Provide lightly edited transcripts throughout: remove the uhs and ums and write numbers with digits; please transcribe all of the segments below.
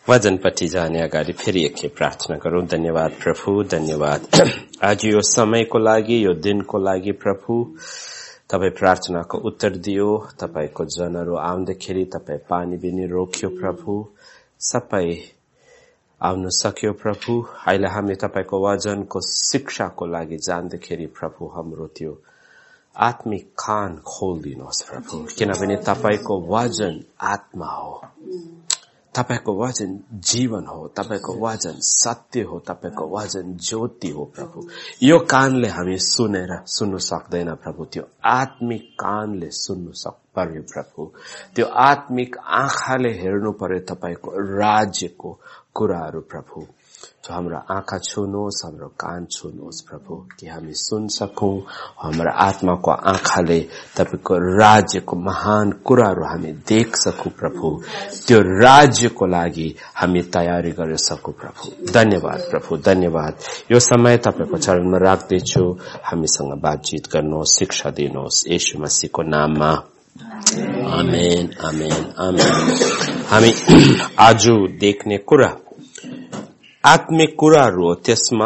वचनपट्टि जाने अगाडि फेरि एकखेप प्रार्थना गरौं। धन्यवाद प्रभु, धन्यवाद आज यो समयको लागि, यो दिनको लागि प्रभु। तपाई प्रार्थनाको उत्तर दियो। तपाईको जनहरू आउँदाखेरि तपाई पानी पनि रोक्यो प्रभु। सबै आउन सक्यो प्रभु। अहिले हामी तपाईको वचनको शिक्षाको लागि जान्दाखेरि प्रभु हाम्रो त्यो आत्मिक कान खोलिदिनुहोस् प्रभु, किनभने तपाईको वचन आत्मा हो, तपाईको वचन जीवन हो, तपाईको वचन सत्य हो, तपाईको वचन ज्योति हो प्रभु। यो कानले हामी सुन्नु सक्दैन प्रभु, त्यो आत्मिक कानले सुन्नु पर्यो प्रभु। त्यो आत्मिक आँखाले हेर्नु पर्यो तपाईको राज्यको कुराहरू प्रभु। जो हाम्रो आँखा छुनुहोस्, हाम्रो कान छुनुहोस् प्रभु, कि हामी सुन सकौं। हाम्रो आत्माको आँखाले तपाईको राज्यको महान कुराहरू हामी देख सकौं प्रभु। त्यो राज्यको लागि हामी तयारी गर्न सकौं प्रभु। धन्यवाद प्रभु, धन्यवाद। यो समय तपाईको चरणमा राख्दैछु। हामीसँग बातचित गर्नुहोस्, शिक्षा दिनुहोस्, येशू मसीहको नाममा। आमेन, आमेन, आमेन। हामी आज देख्ने कुरा आत्मिक कुराहरू हो। त्यसमा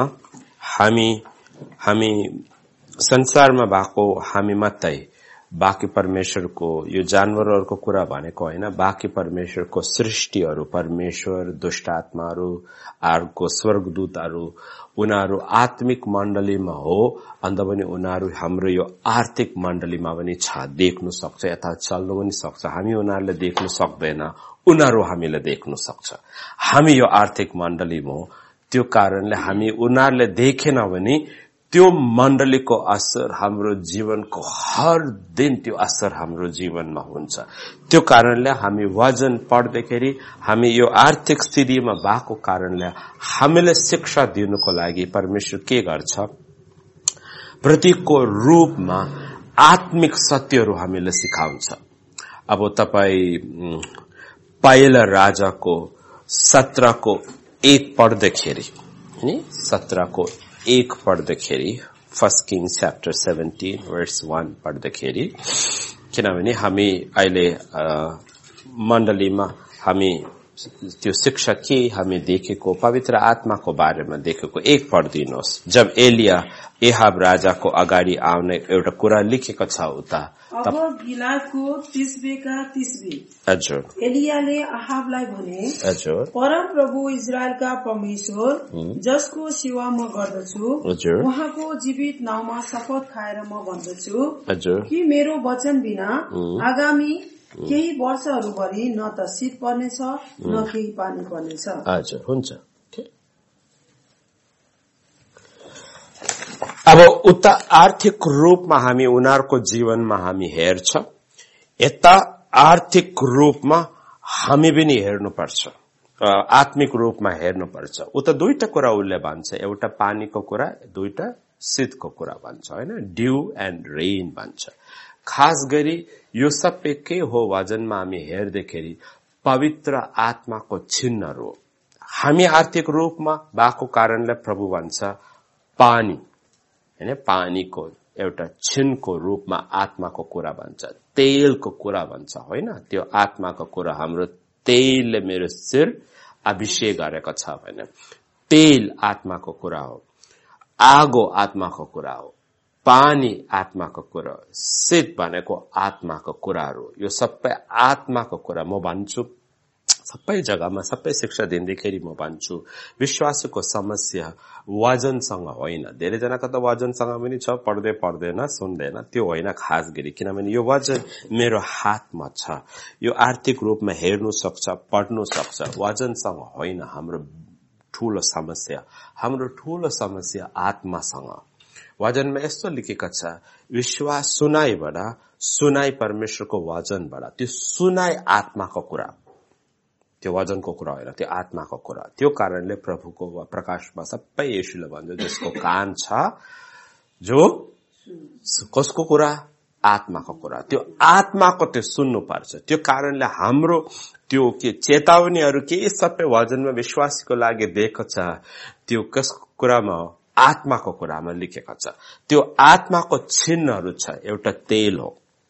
हामी संसारमा भएको हामी मात्रै, बाँकी परमेश्वरको यो जानवरहरूको कुरा भनेको हैन, बाँकी परमेश्वरको सृष्टिहरू, परमेश्वर, दुष्ट आत्माहरू, अर्को स्वर्गदूतहरू, उनीहरू आत्मिक मण्डलीमा हो। अन्त पनि उनीहरू हाम्रो यो आर्थिक मण्डलीमा पनि छ, देख्न सक्छ, यता चल्न पनि सक्छ। हामी उनीहरूलाई देख्न सक्दैन, उनीहरू हामीलाई देख्न सक्छ। हामी यो आर्थिक मण्डलीमा हो, त्यो कारणले हामी उनीहरूले देखेन भने त्यो मण्डलीको असर हाम्रो जीवनको हर दिन त्यो असर हाम्रो जीवनमा हुन्छ। त्यो कारणले हामी वचन पढ्दाखेरि हामी यो आर्थिक स्थितिमा भएको कारणले हामीले शिक्षा दिनुको लागि परमेश्वर के गर्छ, प्रतीकको रूपमा आत्मिक सत्यहरू हामीले सिकाउँछ। अब तपाई पहिला राजाको 17 को 1 पढ्दाखेरि, 17 को 1 पढ्दाखेरि, 1 Kings chapter 17 verse 1 पढ्दाखेरि, किनभने हामी अहिले मण्डलीमा हामी त्यो शिक्षा के हामी देखेको, पवित्र आत्माको बारेमा देखेको 1 पढ्दिनुहोस्। जब एलिया एहाब राजाको अगाडि आउने एउटा कुरा लेखेको छ उता। अब गिलादको तिस्बेका तिस्बे हजुर एलियाले अहाबलाई भने, हजुर परम प्रभु इजरायलका परमेश्वर जसको सेवा म गर्दछु, उहाँको जीवित नाउँमा शपथ खाएर म भन्दछु कि मेरो वचन बिना आगामी केही वर्षहरूभरि न त शीत पर्नेछ न केही पानी पर्नेछ। हजुर, हुन्छ। अब उता आर्थिक रूपमा हामी उनीहरूको जीवनमा हामी हेर्छ, यता आर्थिक रूपमा हामी पनि हेर्नुपर्छ, आत्मिक रूपमा हेर्नुपर्छ। उता दुईटा कुरा उसले भन्छ, एउटा पानीको कुरा, दुईटा शीतको कुरा भन्छ, हैन, ड्यू एन्ड रेन भन्छ। खास गरी यो सबै के हो वचनमा हामी हेर्दाखेरि पवित्र आत्माको चिन्हहरू। हामी आर्थिक रूपमा भएको कारणले प्रभु भन्छ पानी, हैन, पानीको एउटा छिनको रूपमा आत्माको कुरा भन्छ, तेलको कुरा भन्छ, होइन, त्यो आत्माको कुरा। हाम्रो तेलले मेरो शिर अभिषेक गरेको छ भने तेल आत्माको कुरा हो, आगो आत्माको कुरा हो, पानी आत्माको कुरा हो, शीत भनेको आत्माको कुराहरू। यो सबै आत्माको कुरा। म भन्छु सबै जग्गामा सबै शिक्षा दिँदाखेरि म भन्छु विश्वासको समस्या वचनसँग होइन। धेरैजनाको त वचनसँग पनि छ, पढ्दै पढ्दैन, सुन्दैन, त्यो होइन खास गरी, किनभने यो वचन मेरो हातमा छ, यो आर्थिक रूपमा हेर्नु सक्छ, पढ्नु सक्छ, वचनसँग होइन। हाम्रो ठूलो समस्या आत्मासँग। वचनमा यस्तो लेखेको छ, विश्वास सुनाइबाट, सुनाइ परमेश्वरको वचनबाट। त्यो सुनाइ आत्माको कुरा, त्यो वचनको कुरा होइन, त्यो आत्माको कुरा। त्यो कारणले प्रभुको प्रकाशमा सबै येशूले भन्छ जसको कान छ, जो कसको कुरा, आत्माको कुरा, त्यो आत्माको त्यो सुन्नु पर्छ। त्यो कारणले हाम्रो त्यो के चेतावनीहरू के सबै वचनमा विश्वासको लागि दिएको छ, त्यो कसको कुरामा, आत्माको कुरामा लेखेको छ। त्यो आत्माको चिन्हहरू छ। एउटा तेल हो,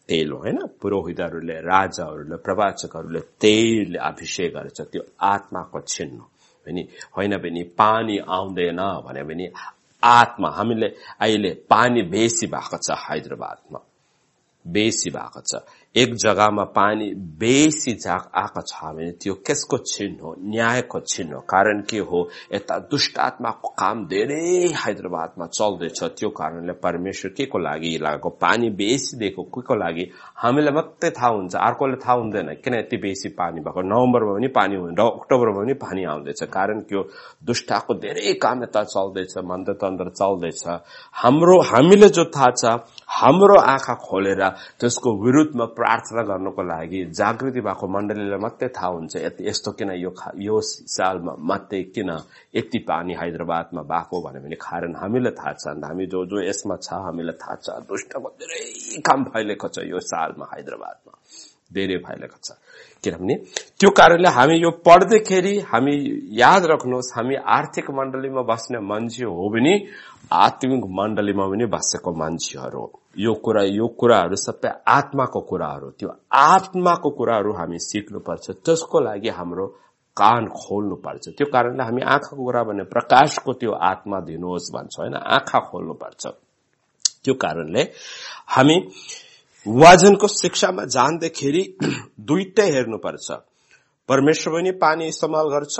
तेल हो हैन। पुरोहितहरूले, राजाहरूले, प्रवाचकहरूले तेलले अभिषेक गर्छ, त्यो आत्माको चिन्ह होइन भने पानी आउँदैन भने पनि आत्मा। हामीले अहिले पानी बेसी भएको छ हैदराबादमा, बेसी भएको छ। एक जग्गामा पानी बेसी आएको छ भने त्यो कसको चिन्ह हो? न्यायको चिन्ह हो। कारण के हो? यता दुष्ट आत्माको काम धेरै हैदराबादमा चल्दैछ। त्यो कारणले परमेश्वर के को लागि लागेको? पानी बेसी दिएको के को लागि? हामीलाई मात्रै थाहा हुन्छ, अर्कोले थाहा हुँदैन किन यति बेसी पानी भएको। नोभेम्बरमा पनि पानी हुन्छ, अक्टोबरमा पनि पानी आउँदैछ। कारण के हो? दुष्टको धेरै काम यता चल्दैछ, मन्त्र तन्त्र चल्दैछ। हामीले जो थाहा छ, हाम्रो आँखा खोलेर त्यसको विरुद्धमा प्रार्थना गर्नको लागि जागृति भएको मण्डलीलाई मात्रै थाहा हुन्छ यस्तो किन यो सालमा मात्रै किन यति पानी हैदराबादमा भएको भने कारण हामीलाई थाहा छ। हामी जो यसमा छ हामीलाई थाहा छ दुष्टको धेरै काम फैलेको छ यो सालमा हैदराबादमा, धेरै फैलेको छ। किनभने त्यो कारणले हामी यो पढ्दाखेरि हामी याद राख्नुहोस्, हामी आर्थिक मण्डलीमा बस्ने मान्छे हो भने आत्मिक मण्डलीमा पनि बसेको मान्छेहरू हो। यो कुराहरू सबै आत्माको कुराहरू, त्यो आत्माको कुराहरू हामी सिक्नुपर्छ। त्यसको लागि हाम्रो कान खोल्नु पर्छ। त्यो कारणले हामी आँखाको कुरा भने प्रकाशको त्यो आत्मा दिनुहोस् भन्छ हैन, आँखा खोल्नु पर्छ। त्यो कारणले हामी वचनको शिक्षामा जान्दाखेरि दुईटै हेर्नुपर्छ। परमेश्वर पनि पानी इस्तेमाल गर्छ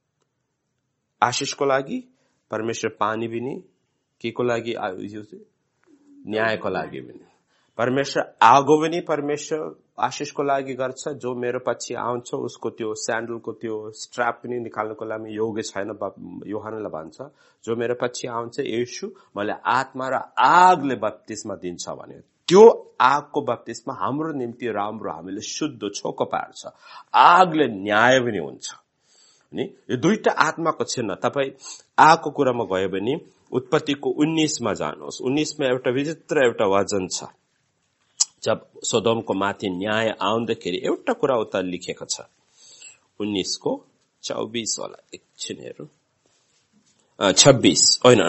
आशिषको लागि, परमेश्वर पानी पनि के को लागि? न्यायको लागि पनि। परमेश्वर आगो पनि परमेश्वर आशिषको लागि गर्छ। जो मेरो पछि आउँछ उसको त्यो स्यान्डलको त्यो स्ट्र्याप पनि निकाल्नको लागि योग्य छैन यूहन्नाले भन्छ। जो मेरो पछि आउँछ येशू मैले आत्मा र आगले बप्तिस्मा दिन्छ भने त्यो आगको बप्तिस्मा हाम्रो निम्ति राम्रो, हामीले शुद्ध छोको पार्छ। आगले न्याय पनि हुन्छ नि। यो दुईटा आत्माको चिन्ह। तपाई आगको कुरामा गयो भने उत्पत्तिको 19 मा जानुहोस्। 19 मा एउटा विचित्र एउटा वचन छ। जब सोदोमको माथि न्याय आउँदाखेरि एउटा कुरा उता लेखेको छ। 19 को 24 होला, एकछिन हेरौँ। 26 होइन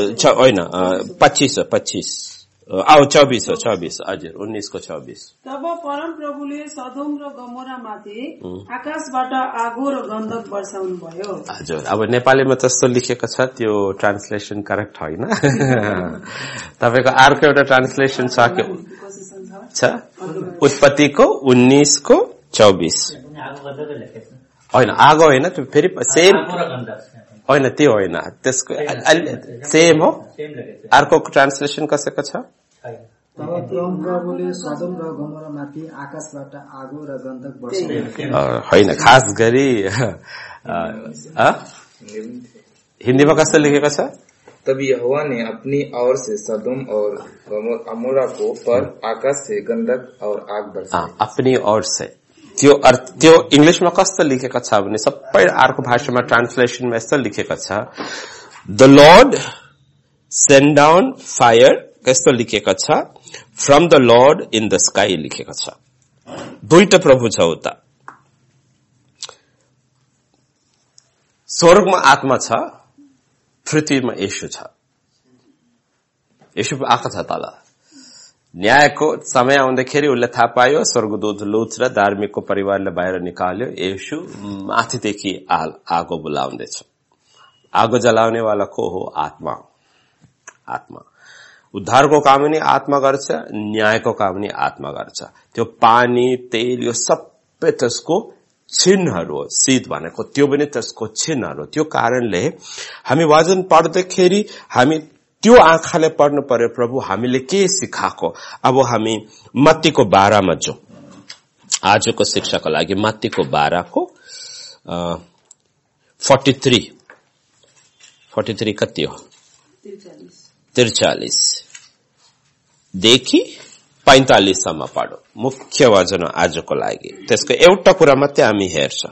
25 24 हजुर 19 को 24। तब परम प्रभुले सदोम र गमोरामाथि आकाशबाट आगो र गन्धक वर्षाउनु भयो। हजुर, अब नेपालीमा त्यस्तो लेखेको छ, त्यो ट्रान्सलेसन करेक्ट होइन। तपाईको अर्को एउटा ट्रान्सलेसन छ के छ? उत्पत्तिको 19 को 24 होइन, आगो होइन, त्यो फेरि सेम होइन, त्यो होइन, त्यसको सेम हो। अर्को ट्रान्सलेसन कसैको छ? होइन, खास गरी हिन्दीमा कस्तो लेखेको छ? तब यहोवा ने अपनी ओर से सदोम और अमोरा को पर आकाश से गंधक और आग बरसाई। अपनी ओर से त्यो इंग्लिशमा कस्तो लेखेको छ भने सबै अर्को भाषामा ट्रान्सलेसनमा यस्तो लेखेको छ, the lord send down fire, कस्तो लेखेको छ? From the lord in the sky लेखेको छ। दुईटा प्रभु छ उता। स्वर्गमा आत्मा छ, पृथ्वीमा येशू छ। येशू आएको छ तल। न्यायको समय आउँदाखेरि उसले थाहा पायो, स्वर्गदूत लुत र धार्मिकको परिवारले बाहिर निकाल्यो। येशू माथिदेखि आगो बोलाउँदैछ। आगो जलाउनेवाला को हो? आत्मा। आत्मा उद्धारको काम पनि आत्मा गर्छ, न्यायको काम पनि आत्मा गर्छ। त्यो पानी तेल यो सबै त्यसको चिन्हहरू हो। शीत भनेको त्यो पनि त्यसको चिन्हहरू। त्यो कारणले हामी वचन पढ्दाखेरि हामी त्यो आँखाले पढ्नु पर्यो, प्रभु हामीले के सिकाएको। अब हामी मत्तीको 12 मा जाउँ। आजको शिक्षाको लागि मत्तीको 12 को 43 कति हो? 43 देखि 45 सम्म पढो। मुख्य वचन आजको लागि। त्यसको एउटा कुरा मात्रै हामी हेर्छौं।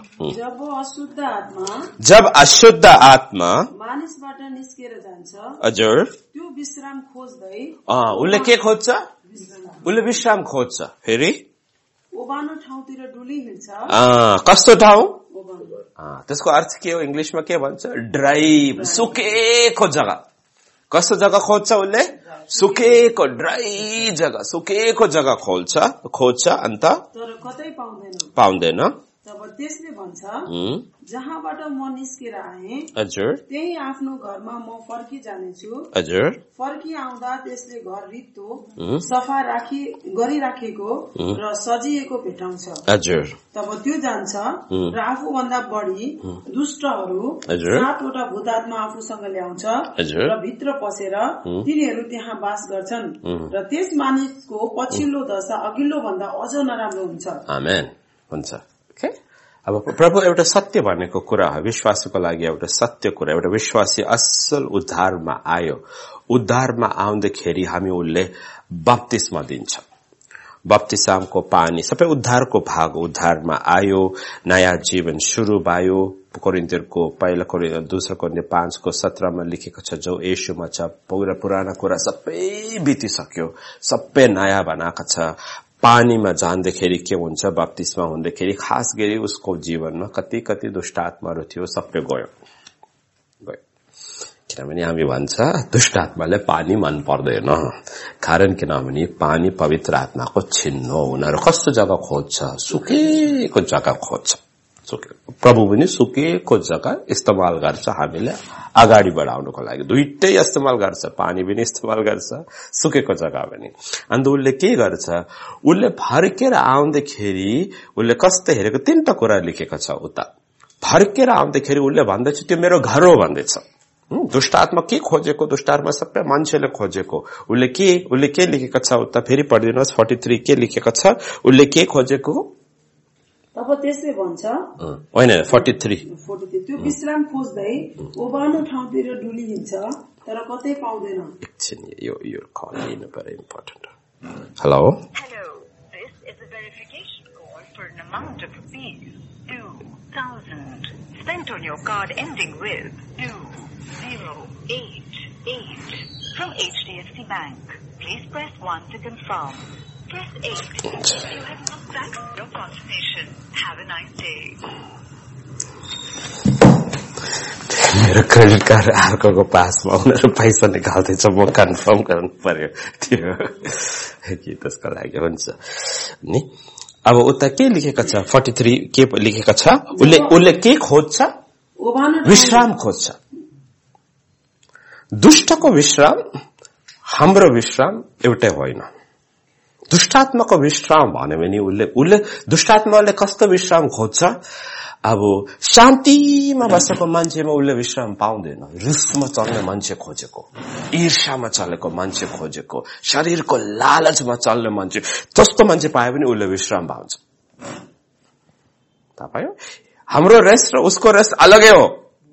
जब अशुद्ध आत्मा मानिसबाट निस्केर जान्छ, हजुर, त्यो विश्राम खोज्दै उसले के खोज्छ? उसले विश्राम खोज्छ। फेरि ओबानो ठाउँतिर डुली हिँड्छ। कस्तो ठाउँ? त्यसको अर्थ के हो? इंग्लिशमा के भन्छ? ड्राई, सुकेको जग्गा। कस्तो जग्गा खोज्छ उसले? सुकेको ड्राई जग्गा, सुकेको जग्गा खोज्छ अन्त तर कतै पाउँदैन। तब त्यसले भन्छ जहाँबाट म निस्केर आए हजुर त्यही आफ्नो घरमा म फर्की जानेछु। हजुर फर्की आउँदा त्यसले घर रित्तो सफा गरिराखेको र सजिएको भेटाउँछ। हजुर तब त्यो जान्छ र आफूभन्दा बढी दुष्टहरू 7वटा भूतात्मा आफूसँग ल्याउँछ र भित्र पसेर तिनीहरू त्यहाँ बास गर्छन् र त्यस मानिसको पछिल्लो दशा अघिल्लो भन्दा अझ नराम्रो हुन्छ। आमेन हुन्छ। अब प्रभु एउटा सत्य भनेको कुरा हो, विश्वासीको लागि एउटा सत्य कुरा। एउटा विश्वासी असल उद्धारमा आयो, उद्धारमा आउँदाखेरि हामी उसले बप्तिस्मा दिन्छ। बप्तिस्माको पानी सबै उद्धारको भाग, उद्धारमा आयो, नयाँ जीवन शुरू भयो। कोरिन्थीहरूको पहिला दोस्रो कोरिन्थी 5:17 लेखेको छ जो येशूमा छ पुराना कुरा सबै बितिसक्यो, सबै नयाँ बनाएको छ। पानीमा जाँदाखेरि के हुन्छ? बप्तिस्मा हुँदाखेरि खास गरी उसको जीवनमा कति कति दुष्ट आत्माहरू थियो, सबै गयो। किनभने हामी भन्छ दुष्ट आत्माले पानी मन पर्दैन, कारण किनभने पानी पवित्र आत्माको चिन्ह हो। उनीहरू कस्तो जग्गा खोज्छ? सुकेको जग्गा खोज्छ। प्रभु पनि सुकेको जग्गा इस्तेमाल गर्छ हामीले अगाडि बढाउनको लागि। दुईटै इस्तेमाल गर्छ, पानी पनि इस्तेमाल गर्छ, सुकेको जग्गा पनि। अन्त उसले के गर्छ? उसले फर्केर आउँदाखेरि उसले कस्तो हेरेको 3टा कुरा लेखेको छ उता। फर्केर आउँदाखेरि उसले भन्दछ त्यो मेरो घर हो भन्दैछ। दुष्ट आत्मा के खोजेको? दुष्ट आत्मा सबै मान्छेले खोजेको। उसले के लेखेको छ उता? फेरि पढिदिनुहोस्। 43 के लेखेको छ? उसले के खोजेको? तब त्यसले भन्छ होइन 43 त्यो विश्राम खोज्दै ओबानो ठाउँतिर डुलिन्छ तर कतै पाउँदैन। एकछिन यो कल लिनु पर्यो, important. Hello, this is a verification call for an amount of ₹2,000 spent on your card ending with 2088 from HDFC Bank. Please press 1 to confirm. Press 8 if you have not thanked your confirmation. Have a nice day. मेरो credit card अर्को पासमा उनीहरू पैसा निकाल्दैछ, म confirm गर्नु पर्यो त्यो कि त्यसको लागि हुन्छ नि। अब उता के लेखेको छ? 43 के लेखेको छ? उसले के खोज्छ? विश्राम खोज्छ। दुष्टको विश्राम हाम्रो विश्राम एउटै होइन। दुष्टात्माको विश्राम भन्यो भने उसले दुष्टात्माले कस्तो विश्राम खोज्छ? अब शान्तिमा बसेको मान्छेमा उसले विश्राम पाउँदैन। रिसमा चल्ने मान्छे खोजेको, ईर्ष्यामा चलेको मान्छे खोजेको, शरीरको लालचमा चल्ने मान्छे, जस्तो मान्छे पायो भने उसले विश्राम पाउँछ। थाहा पायो? हाम्रो रेस्ट र उसको रेस्ट अलगै हो।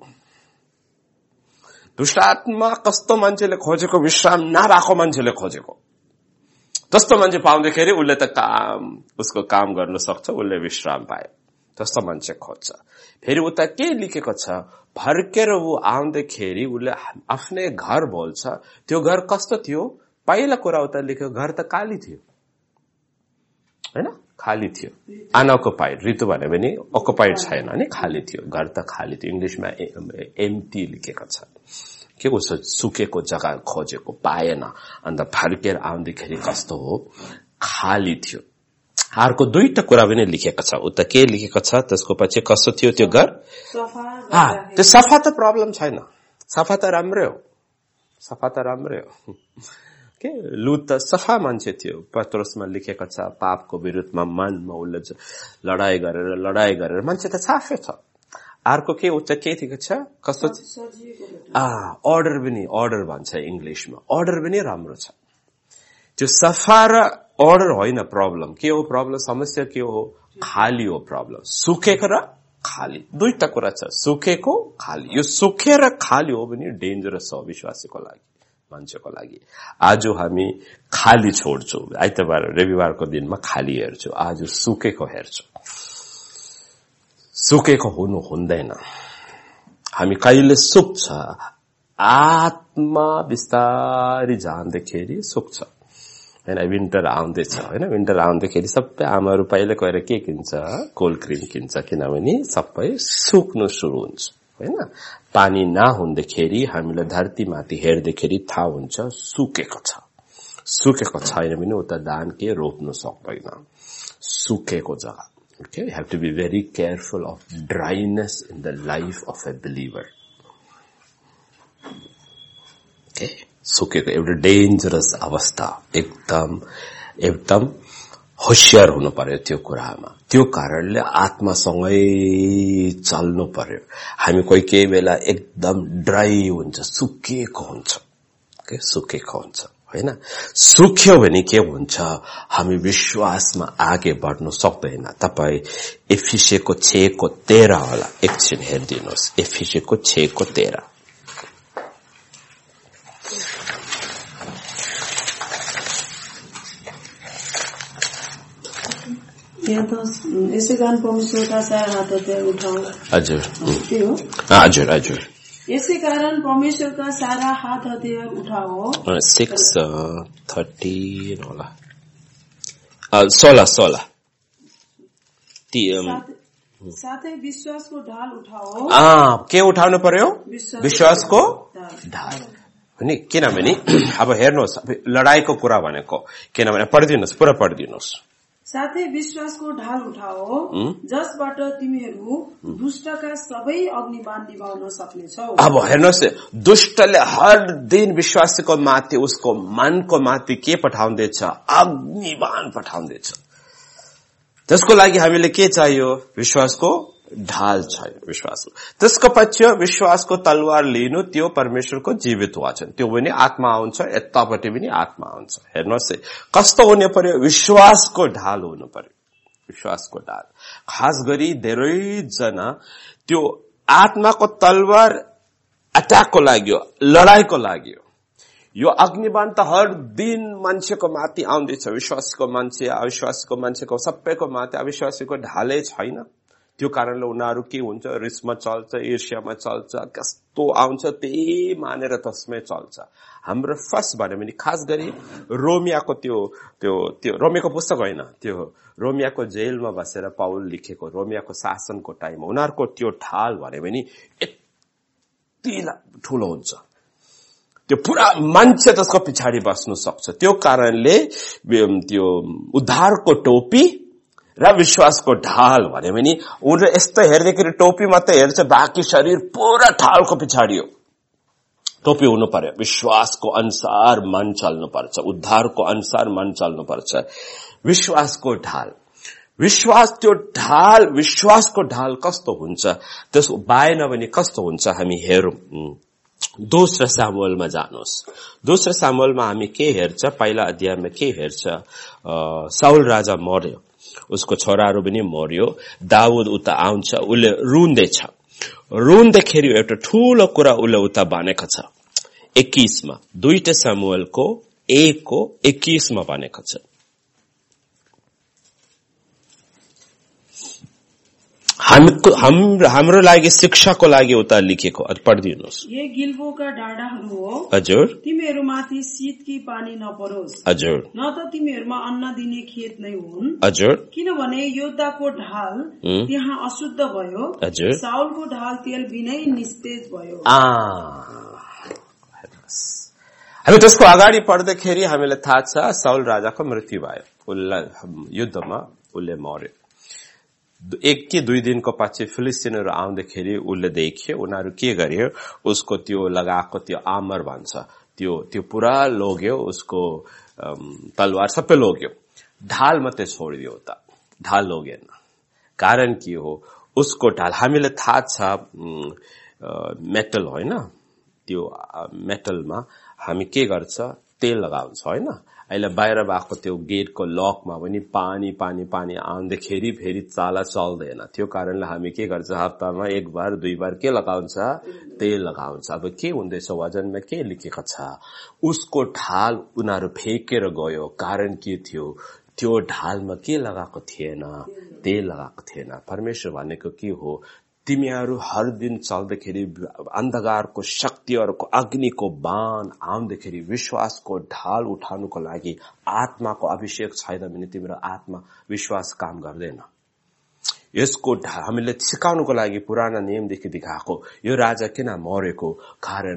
दुष्टात्मा कस्तो मान्छेले खोजेको? विश्राम नभएको मान्छेले खोजेको। जस्तो मान्छे पाउँदाखेरि उसले त उसको काम गर्न सक्छ, उसले विश्राम पायो, जस्तो मान्छे खोज्छ। फेरि उता के लेखेको छ? फर्केर ऊ आउँदाखेरि उसले आफ्नै घर बोल्छ। त्यो घर कस्तो थियो? पहिला कुरा उता लेखेको घर त खाली थियो, हैन? खाली थियो, अनअकुपाइड। ऋतु भन्यो भने अकुपाइड छैन नि, खाली थियो, घर त खाली थियो। इङ्ग्लिसमा एम्प्टी लेखेको छ। के उसो सुकेको जग्गा खोजेको पाएन। अन्त फर्केर आउँदाखेरि कस्तो हो? खाली थियो। अर्को 2टा कुरा पनि लेखेको छ उता। के लेखेको छ त्यसको पछि? कस्तो थियो त्यो घर? त्यो सफा त प्रब्लम छैन, सफा त राम्रै हो, सफा त राम्रै हो। के लुत त सफा मान्छे थियो। पत्रुसमा लेखेको छ पापको विरुद्धमा मनमा उसले लडाई गरेर मान्छे त साफै छ। अर्को के उच्च के थियो छ? कस्तो? अर्डर पनि, अर्डर भन्छ इङ्ग्लिसमा, अर्डर पनि राम्रो छ। त्यो सफा र अर्डर होइन प्रब्लम। के हो प्रब्लम? समस्या के हो? खाली हो प्रब्लम। सुकेको र खाली 2टा कुरा छ, सुकेको खाली। यो सुकेर खाली हो भने डेन्जरस हो विश्वासीको लागि, मान्छेको लागि। आज हामी खाली छोड्छौँ, आइतबार रविवारको दिनमा खाली हेर्छु, आज सुकेको हेर्छु। सुकेको हुनु हुँदैन। हामी कहिले सुक्छ? आत्मा बिस्तारी जाँदाखेरि सुक्छ, हैन? विन्टर आउँदैछ, हैन? विन्टर आउँदाखेरि सबै आमाहरू पहिला गएर के किन्छ? कोल्ड क्रिम किन्छ, किनभने सबै सुक्नु सुरु हुन्छ। होइन। पानी नहुँदाखेरि हामीलाई धरतीमाथि हेर्दाखेरि थाहा हुन्छ सुकेको छ। सुकेको छैन भने उता धान के रोप्नु सक्दैन, सुकेको जग्गा। Okay, you have to be very careful of dryness in the life of a believer. Okay, सुकेको एउटा डेन्जरस अवस्था, एकदम होशियार हुनु पर्यो त्यो कुरामा। त्यो कारणले आत्मासँगै चल्नु पर्यो। हामी कोही बेला एकदम ड्राई हुन्छ, सुकेको हुन्छ, सुकेको हुन्छ होइन। सुक्यो भने के हुन्छ, हामी विश्वासमा आगे बढ्नु सक्दैन। तपाई एफिसीको 6:13 होला, एकछिन हेरिदिनुहोस्। एफिसीको 6:13। यसै कारण परमेश्वरका सारा हातहतियार उठाऊ। हजुर हजुर। यसै कारण परमेश्वरका सारा हात हतियार उठाओ। 6:13 होला, 16। साथै विश्वासको ढाल उठाओ। के उठाउनु पर्यो? विश्वासको ढाल। अनि किनभने अब हेर्नुहोस्, लडाईको कुरा भनेको किनभने पढिदिनुहोस्, पुरा पढिदिनुहोस्। साथै विश्वासको ढाल उठाओ, जसबाट तिमीहरू दुष्टका सबै अग्निबाण निभाउन सक्नेछौ। अब हेर्नुहोस्, दुष्टले हर दिन विश्वासीको माथि, उसको मनको माथि के पठाउँदैछ? अग्निबाण पठाउँदैछ। त्यसको लागि हामीले के चाहियो? विश्वासको ढाल चाहियो। विश्वास, त्यसको पछि विश्वासको तलवार लिनु, त्यो परमेश्वरको जीवित वचन, त्यो पनि आत्मा हुन्छ, यतापट्टि पनि आत्मा हुन्छ। हेर्नुहोस्, कस्तो हुनु पर्यो? विश्वासको ढाल हुनु पर्यो। विश्वासको ढाल। खास गरी धेरैजना त्यो आत्माको तलवार अट्याकको लागि हो, लडाईको लागि हो। यो अग्निबाण त हर दिन मान्छेको माथि आउँदैछ। विश्वासको मान्छे, अविश्वासको मान्छेको, सबैको माथि अविश्वासीको ढालै छैन। त्यो कारणले उनीहरू के हुन्छ? रिसमा चल्छ, ईर्ष्यामा चल्छ, कस्तो आउँछ त्यही मानेर त्यसमै चल्छ। हाम्रो फर्स्ट भन्यो भने खास गरी रोमियाको त्यो रोमियाको पुस्तक होइन, त्यो रोमियाको जेलमा बसेर पाउल लेखेको रोमियाको शासनको टाइममा उनीहरूको त्यो ढाल भन्यो भने यति ठूलो हुन्छ, त्यो पुरा मान्छे त्यसको पछाडि बस्नु सक्छ। त्यो कारणले त्यो उद्धारको टोपी र विश्वासको ढाल भन्यो भने उनीहरू यस्तो हेर्दाखेरि टोपी मात्रै हेर्छ, बाँकी शरीर पूरा ढालको पछाडि हो। टोपी हुनु पर्यो। विश्वासको अनुसार मन चल्नु पर्छ, उद्धारको अनुसार मन चल्नु पर्छ। विश्वासको ढाल, त्यो ढाल, विश्वासको ढाल कस्तो हुन्छ? त्यसको बाएन भने कस्तो हुन्छ? हामी हेरौं, दोस्रो सामुएलमा जानुहोस्। दोस्रो सामुएलमा हामी के हेर्छ? पहिला अध्यायमा के हेर्छ? साउल राजा मर्यो, उसको छोराहरू पनि मर्यो। दाऊद उता आउँछ, उसले रुन्दैखेरि एउटा ठूलो कुरा उसले उता भनेको छ। 21मा, 2 सामुएलको 1:21मा भनेको छ। हाम्रो लागि शिक्षाको लागि उता लेखेको, पढिदिनुहोस्। ये गिल्बोका डाँडाहरू हो, हजुर, तिमीहरूमाथि शीतकी पानी नपरोस्। हजुर, न त तिमीहरूमा अन्न दिने खेत नै हुन्। हजुर, किनभने योद्धाको ढाल त्यहाँ अशुद्ध भयो। हजुर, साउलको ढाल तेल बिनै निस्तेज भयो। हामी त्यसको अगाडि पढ्दाखेरि हामीलाई थाहा छ साउल राजाको मृत्यु भयो। उसलाई युद्धमा उसले मर्यो। 1 कि 2 दिनको पछि फिलिस्टिनहरू आउँदाखेरि उसले देख्यो, उनीहरू के गर्यो? उसको त्यो लगाएको त्यो आमर भन्छ, त्यो पुरा लोग्यो, उसको तलवार सबै लोग्यो, ढाल मात्रै छोडिदियो। त ढाल लोगेन। कारण के हो? उसको ढाल, हामीलाई थाहा छ मेटल होइन, त्यो मेटलमा हामी के गर्छ? तेल लगाउँछ होइन। अहिले बाहिर भएको त्यो गेटको लकमा पनि पानी आउँदाखेरि फेरि चाला चल्दैन। त्यो कारणले हामी के गर्छ? हप्तामा 1 बार 2 बार के लगाउँछ? तेल लगाउँछ। अब के हुँदैछ? वजनमा के लेखेको छ? उसको ढाल उनीहरू फेकेर गयो। कारण के थियो? त्यो ढालमा के लगाएको थिएन? तेल लगाएको थिएन। परमेश्वर भनेको के हो? तिमीहरू हर दिन चल्दाखेरि अन्धकारको शक्तिहरूको अग्निको बाण आउँदाखेरि विश्वासको ढाल उठाउनुको लागि आत्माको अभिषेक छैन भने तिम्रो आत्मा विश्वास काम गर्दैन। यसको हामीले सिकाउनको लागि पुराना नियमदेखि देखाएको यो राजा किन मरेको कारण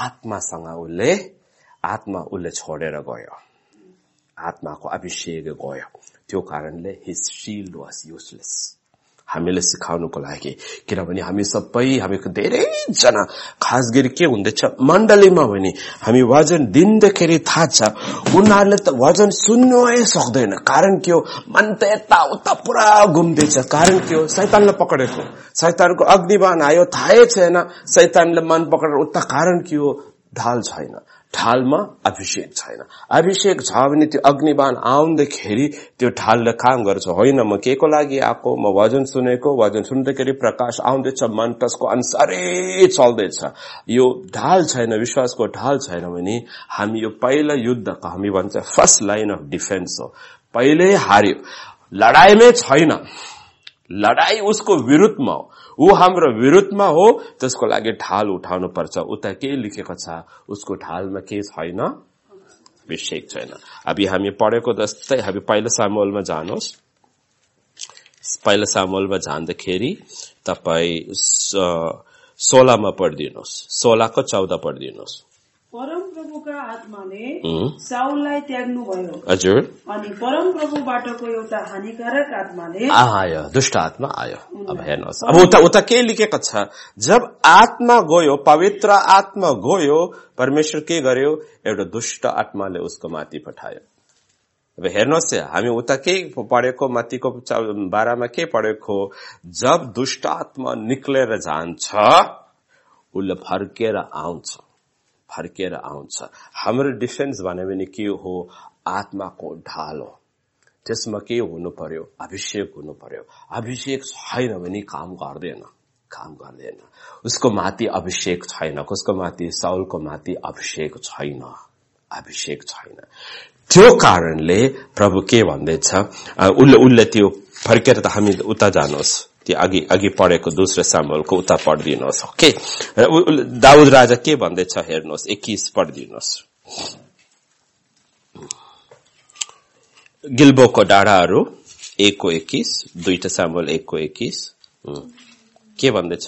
आत्मा उसले छोडेर गयो, आत्माको अभिषेक गयो, त्यो कारणले हिज शील्ड वाज युजलेस। हामीले सिकाउनको लागि, किनभने हामीको धेरैजना खास गरी के हुँदैछ मण्डलीमा भने हामी वजन दिँदाखेरि थाहा छ उनीहरूले त वजन सुन्नै सक्दैन। कारण के हो, मन त यताउता पुरा घुम्दैछ। कारण के हो, शैतानले पकडेको, शैतानको अग्निबाण आयो, थाहै छैन शैतानले मन पकडेर उता। कारण के हो, ढाल छैन, ढालमा अभिषेक छैन। अभिषेक छ भने त्यो अग्निबाण आउँदाखेरि त्यो ढालले काम गर्छ। होइन म के को लागि आएको, म वजन सुनेको, वजन सुन्दाखेरि प्रकाश आउँदैछ, मन त्यसको अनुसारै चल्दैछ। यो ढाल छैन, विश्वासको ढाल छैन भने हामी यो पहिला युद्धको हामी भन्छ फर्स्ट लाइन अफ डिफेन्स हो, पहिल्यै हार्यो। लडाईमै छैन, लडाई उसको विरुद्धमा हो, ऊ हाम्रो विरुद्धमा हो, त्यसको लागि ढाल उठाउनु पर्छ। उता के लेखेको छ, उसको ढालमा के छैन, अभिषेक छैन। अब हामी पढेको जस्तै हामी पहिलो सामुएलमा जानुहोस्। पहिलो सामुएलमा जाँदाखेरि तपाई 16 मा पढिदिनुहोस्, 16 को 14 पढिदिनुहोस्। परम प्रभुका आत्माले साउललाई त्याग्नु भयो। हजुर। अनि परम प्रभुबाटको एउटा हानिकारक आत्माले आयो, दुष्ट आत्मा आयो। अब हेर्नुहोस्, अब उता के लेखेको छ, जब आत्मा गयो, पवित्र आत्मा गयो, परमेश्वर के गर्यो, एउटा दुष्ट आत्माले उसको माथि पठायो। अब हेर्नुहोस्, हामी उता के पढेको, मत्तीको 12 मा के पढेको, जब दुष्ट आत्मा निक्लेर जान्छ उसले फर्केर आउँछ। हाम्रो डिफेन्स भने के हो, आत्माको ढाल हो। त्यसमा के हुनु पर्यो, अभिषेक हुनु पर्यो। अभिषेक छैन भने काम गर्दैन। उसको माथि अभिषेक छैन, उसको माथि साउलको माथि अभिषेक छैन। त्यो कारणले प्रभु के भन्दैछ, उसले त्यो फर्केर त हामी उता जानुहोस्, त्यो अघि पढेको दूसरे सामुएलको उता पढिदिनुहोस्। ओके, दाऊद राजा के भन्दैछ हेर्नुहोस्, 21 पढिदिनुहोस्। गिल्बोको डाँडाहरू 1 को 21, 2 सामुएल 1 को 21 के भन्दैछ,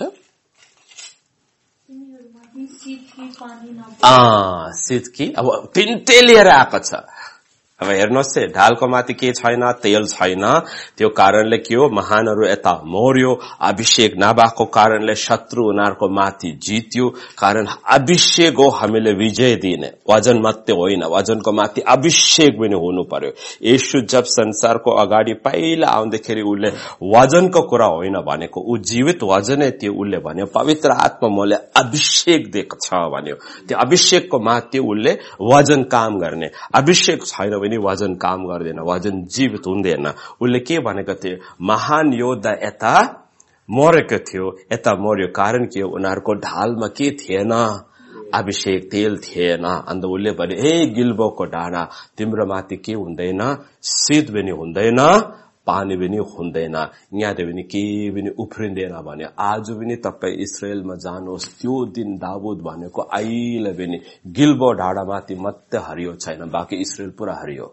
सिद्धकी अब तिनटे लिएर आएको छ। अब हेर्नुहोस्, ढालको माथि के छैन, तेल छैन। त्यो कारणले के हो, महानहरू यता मर्यो, अभिषेक नभएको कारणले शत्रु उनीहरूको माथि जित्यो। कारण अभिषेक हो हामीले विजय दिने, वजन मात्रै होइन, वजनको माथि अभिषेक पनि हुनु पर्यो। येशू जब संसारको अगाडि पहिला आउँदाखेरि उसले वजनको कुरा होइन भनेको, ऊ जीवित वजनै थियो। उसले भन्यो पवित्र आत्मा मैले अभिषेक दिएको छ भन्यो। त्यो अभिषेकको माथि उसले वजन काम गर्ने। अभिषेक छैन भने वजन काम गर्दैन, वजन जीवित हुँदैन। उसले के भनेको थियो, महान योद्धा यता मरेको थियो, यता मर्यो। कारण के हो, उनीहरूको ढालमा के थिएन, अभिषेक तेल थिएन। अन्त उसले भने हे गिल्बोको डाँडा, तिम्रो माथि के हुँदैन, शीत पनि हुँदैन, पानी पनि हुँदैन, यहाँ पनि केही पनि उफ्रिँदैन भन्यो। आज पनि तपाई इस्राएलमा जानुहोस्, त्यो दिन दाऊद भनेको अहिले पनि गिल्बो डाँडामाथि मात्रै हरियो छैन, बाँकी इस्राएल पुरा हरियो।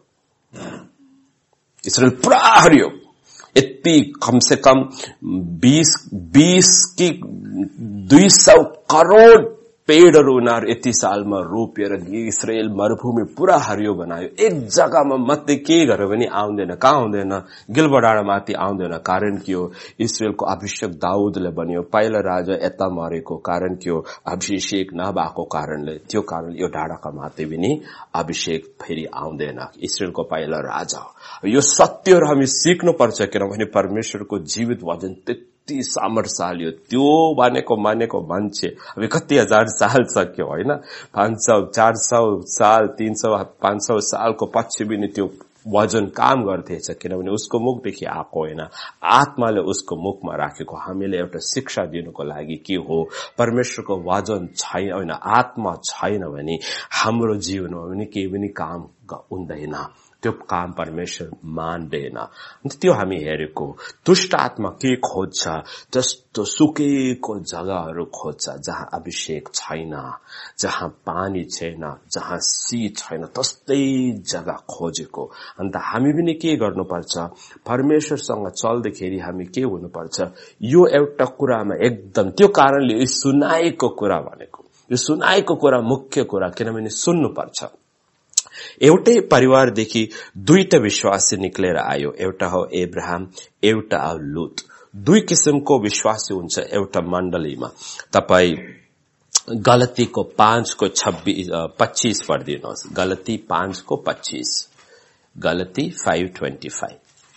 यति कमसे कम 20 कि 200 करोड पेड़हरू उनीहरू यति सालमा रोपेर इस्राएल मरुभूमि पुरा हरियो बनायो। एक जग्गामा मात्रै के गर्यो भने आउँदैन, कहाँ आउँदैन, गिल्बो डाँडामाथि आउँदैन। कारण के हो, इस्राएलको अभिषेक दाऊदले बन्यो। पहिला राजा यता मरेको कारण के हो, अभिषेक नभएको कारणले। त्यो कारण यो डाँडाका माथि पनि अभिषेक फेरि आउँदैन। इस्राएलको पहिला राजा हो। यो सत्यहरू हामी सिक्नुपर्छ, किनभने परमेश्वरको जीवित वचन त्यति सामर्थ्यशाली हो। त्यो मानेको मान्छे अब कति हजार साल सक्यो होइन, 500 400 साल 300 500 सालको पछि पनि त्यो वजन काम गर्थेछ, किनभने उसको मुखदेखि आएको होइन, आत्माले उसको मुखमा राखेको। हामीले एउटा शिक्षा दिनुको लागि के हो, परमेश्वरको वचन छैन होइन, आत्मा छैन भने हाम्रो जीवनमा पनि केही पनि काम हुँदैन। त्यो काम परमेश्वर मान्दैन। अन्त त्यो हामी हेरेको दुष्ट आत्मा के खोज्छ, जस्तो सुकेको जग्गाहरू खोज्छ जहाँ अभिषेक छैन, जहाँ पानी छैन, जहाँ शीत छैन, त्यस्तै जग्गा खोजेको। अन्त हामी पनि के गर्नुपर्छ, परमेश्वरसँग चल्दाखेरि हामी के हुनुपर्छ, यो एउटा कुरामा एकदम, त्यो कारणले यो सुनाएको कुरा भनेको, यो सुनाएको कुरा मुख्य कुरा, किनभने सुन्नुपर्छ। एउटै परिवारदेखि दुईटा विश्वासी निक्लेर आयो, एउटा हो एब्राहम, एउटा हो लुत। दुई किसिमको विश्वासी हुन्छ एउटा मण्डलीमा। तपाई गलतीको 5:25 पढिदिनुहोस्। गलती 5:25, गलती 5:25।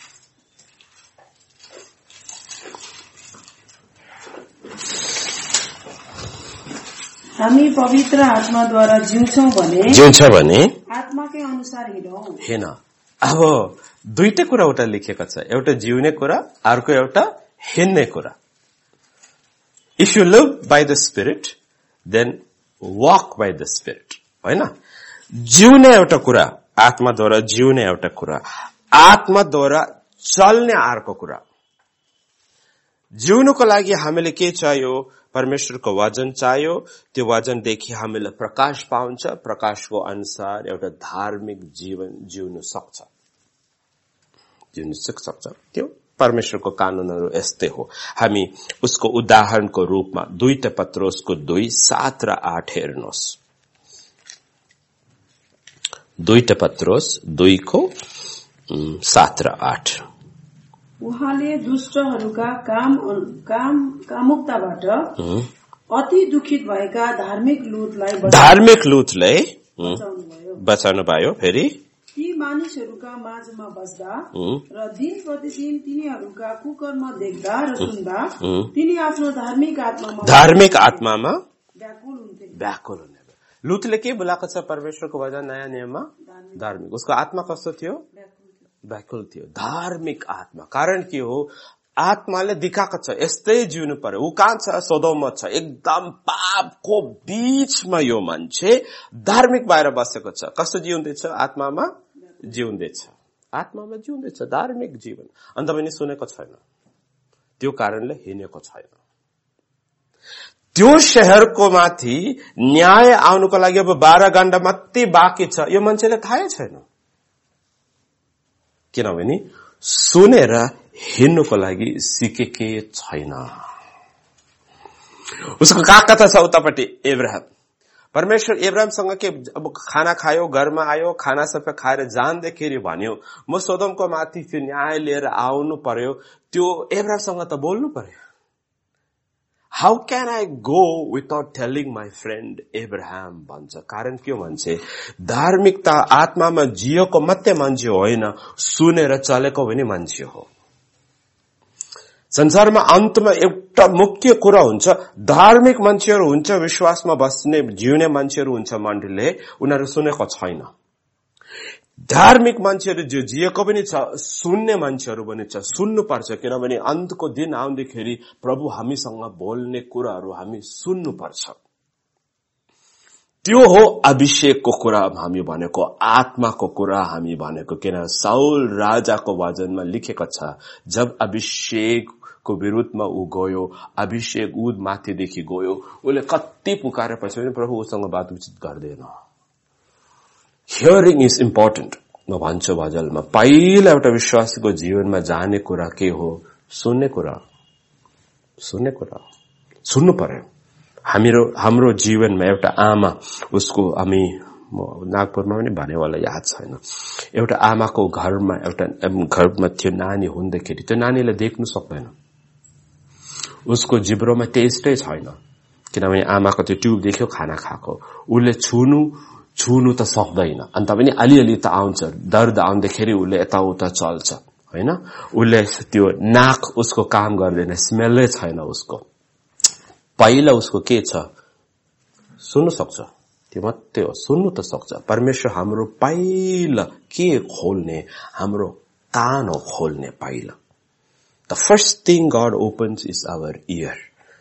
हामी पवित्र आत्माद्वारा जिउँछौं भने आत्माकै अनुसार हिँडौं। हेन, अब दुईटै कुरा उता लेखेको छ, एउटा जिउने कुरा, अर्को एउटा हिँड्ने कुरा। If you live by the spirit then walk by the spirit, होइन? जिउने एउटा कुरा, आत्माद्वारा जिउने एउटा कुरा, आत्माद्वारा चल्ने अर्को कुरा। जिउनको लागि हामीले के चाहियो, परमेश्वरको वचन चाहियो। त्यो वचनदेखि हामीले प्रकाश पाउँछ, प्रकाशको अनुसार एउटा धार्मिक जीवन जिउन सक्छ। त्यो परमेश्वरको कानूनहरू यस्तै हो। हामी उसको उदाहरणको रूपमा 2 पत्रोसको 2:7 र 8 हेर्नुहोस्। 2 पत्रोस 2:7 र 8। उहाँले दुष्टहरूका कामुकताबाट अति दुखित भएका धार्मिक लुतलाई बचाउनु भयो। फेरि ती मानिसहरूका माझमा बस्दा र दिन प्रतिदिन तिनीहरूका कुकर्म देख्दा र सुन्दा तिनी आफ्नो धार्मिक आत्मामा व्याकुल हुने। लुतले के बोलाएको छ परमेश्वरको वचन नयाँ नियममा? धार्मिक। उसको आत्मा कस्तो थियो? व्याकुल थियो। धार्मिक आत्मा। कारण के हो? आत्माले दिखाएको छ यस्तै जिउनु पर्यो। ऊ कहाँ छ? सोदोममा छ, एकदम पापको बीचमा यो मान्छे धार्मिक भएर बसेको छ। कस्तो जिउँदैछ? आत्मामा जिउँदैछ, आत्मामा जिउँदैछ, धार्मिक जीवन। अन्त पनि सुनेको छैन, त्यो कारणले हिँडेको छैन। त्यो शहरको माथि न्याय आउनुको लागि अब 12 घण्टा मात्रै बाँकी छ, यो मान्छेले थाहै छैन। किनभने सुनेर हिँड्नुको लागि सिकेकै छैन। उसको काका त छ उतापट्टि एब्राहम। परमेश्वर एब्राहमसँग के अब खाना खायो, घरमा आयो, खाना सबै खाएर जान्दाखेरि भन्यो म सोदोमको माथि त्यो न्याय लिएर आउनु पर्यो। त्यो एब्राहमसँग त बोल्नु पर्यो। How can I go without telling my friend Abraham भन्छ। कारण के भन्छ? धार्मिकता आत्मामा जिएको मात्रै मान्छे होइन, सुनेर चलेको पनि मान्छे हो। संसारमा अन्तमा एउटा मुख्य कुरा हुन्छ, धार्मिक मान्छेहरू हुन्छ, विश्वासमा बस्ने जिउने मान्छेहरू हुन्छ मण्डलीले, उनीहरू सुनेको छैन। धार्मिक मान्छेहरू जो जिएको पनि छ, सुन्ने मान्छेहरू पनि छ। सुन्नुपर्छ, किनभने अन्तको दिन आउँदाखेरि प्रभु हामीसँग बोल्ने कुराहरू हामी सुन्नुपर्छ। त्यो हो अभिषेकको कुरा हामी भनेको, आत्माको कुरा हामी भनेको। किन साउल राजाको वचनमा लेखेको छ, जब अभिषेकको विरुद्धमा ऊ गयो, अभिषेक ऊ माथिदेखि गयो, उसले कति पुकारेपछि पनि प्रभु उसँग बातचित गर्दैन। Hearing is important. म भन्छु भजनमा, पहिला एउटा विश्वासीको जीवनमा जाने कुरा के हो? सुन्ने कुरा। सुन्नु पर्यो। हाम्रो जीवनमा एउटा आमा, उसको हामी नागपुरमा पनि भनेवाला याद छैन, एउटा आमाको घरमा थियो नानी हुँदाखेरि त्यो नानीले देख्नु सक्दैन, उसको जिब्रोमा टेस्टै छैन, किनभने आमाको त्यो ट्युब देख्यो खाना खाएको। उसले छुनु त सक्दैन, अन्त पनि अलिअलि त आउँछ। दर्द आउँदाखेरि उसले यताउता चल्छ, होइन? उसले त्यो नाक उसको काम गर्दैन, स्मेलै छैन उसको। पहिला उसको के छ? सुन्नु सक्छ, त्यो मात्रै हो, सुन्नु त सक्छ। परमेश्वर हाम्रो पहिला के खोल्ने? हाम्रो कान हो खोल्ने पहिला। The first thing God opens is our ear.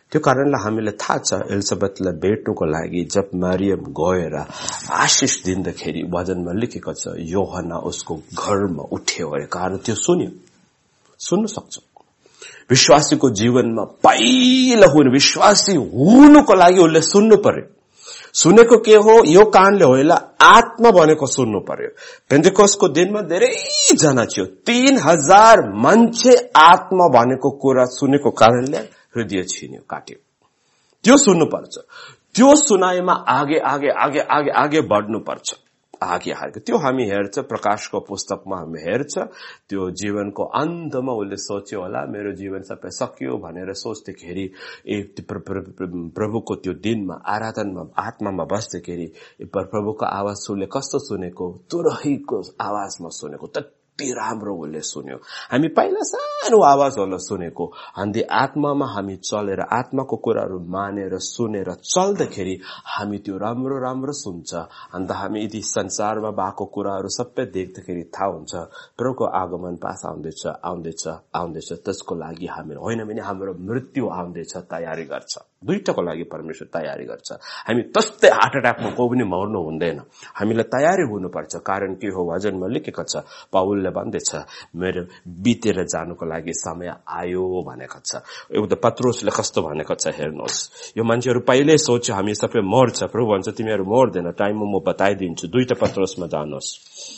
त्यो कारणले हामीलाई थाहा छ एलिजाबेथलाई भेट्नुको लागि जब मरियम गएर आशिष दिँदाखेरि वचनमा लेखेको छ यूहन्ना उसको घरमा उठ्यो अरे कारण त्यो सुन्न सक्छ। विश्वासीको जीवनमा पहिलो हुनु विश्वासी हुनुको लागि उसले सुन्नु पर्यो। सुनेको के हो यो कानले होइन आत्मा भनेको सुन्नु पर्यो। पेन्टेकोस्टको दिनमा धेरै जना थियो 3000 मान्छे आत्मा भनेको कुरा सुनेको कारणले हृदय छिन्यो काट्यो। त्यो सुन्नुपर्छ। त्यो सुनाइमा आगे बढ्नुपर्छ। आगे त्यो हामी हेर्छ प्रकाशको पुस्तकमा हामी हेर्छ त्यो जीवनको अन्तमा उसले सोच्यो होला मेरो जीवन सबै सकियो भनेर सोच्दाखेरि प्रभुको त्यो दिनमा आराधनामा आत्मामा बस्दाखेरि प्रभुको आवाज उसले कस्तो सुनेको तुरहीको आवाजमा सुनेको कति राम्रो उसले सुन्यो। हामी पहिला सानो आवाज होला सुनेको अन्त आत्मामा हामी चलेर आत्माको कुराहरू मानेर सुनेर चल्दाखेरि हामी त्यो राम्रो सुन्छ। अन्त हामी यदि संसारमा भएको कुराहरू सबै देख्दाखेरि थाहा हुन्छ प्रभुको आगमन पास आउँदैछ त्यसको लागि हामी होइन भने हाम्रो मृत्यु आउँदैछ तयारी गर्छ। दुईटाको लागि परमेश्वर तयारी गर्छ। हामी त्यस्तै हार्ट एट्याकमा को पनि मर्नु हुँदैन। हामीलाई तयारी हुनुपर्छ। कारण के हो वचनमा लेखेको छ पाउलले भन्दैछ मेरो बितेर जानुको लागि समय आयो भनेको छ। एउटा पत्रुसले कस्तो भनेको छ हेर्नुहोस् यो मान्छेहरू पहिल्यै सोच्यो हामी सबै मर्छ प्रभु भन्छ तिमीहरू मर्दैन टाइममा म बताइदिन्छु। 2 पत्रुसमा जानुहोस्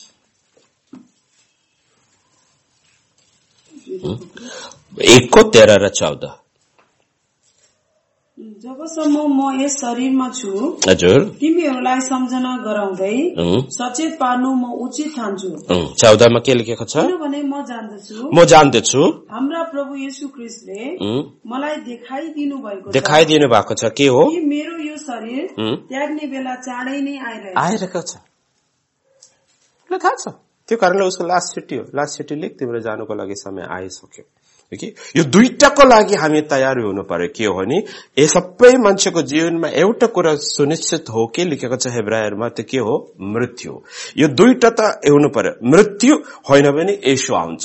1:13 र 14 जबसम्म म यस शरीरमा छु हजुर तिमीहरूलाई सम्झना गराउँदै सचेत पार्नु म उचित ठान्छु। 14 मा के लेखेको छ किनभने म जान्दछु हाम्रा प्रभु येशू ख्रीष्टले मलाई देखाइदिनु भएको छ के हो कि मेरो यो शरीर त्याग्ने बेला चाँडै नै आइरहेको छ। थाहा छ त्यो कारणले उसको लास्ट सिटी लेख तिम्रो जानुको लागि समय आइसक्यो। यो दुईटाको लागि हामी तयारी हुनु पर्यो। के हो नि ए सबै मान्छेको जीवनमा एउटा कुरा सुनिश्चित हो के लेखेको छ हेब्रायरमा त्यो के हो मृत्यु। यो दुईटा त हुनु पर्यो। मृत्यु होइन भने येशू आउँछ।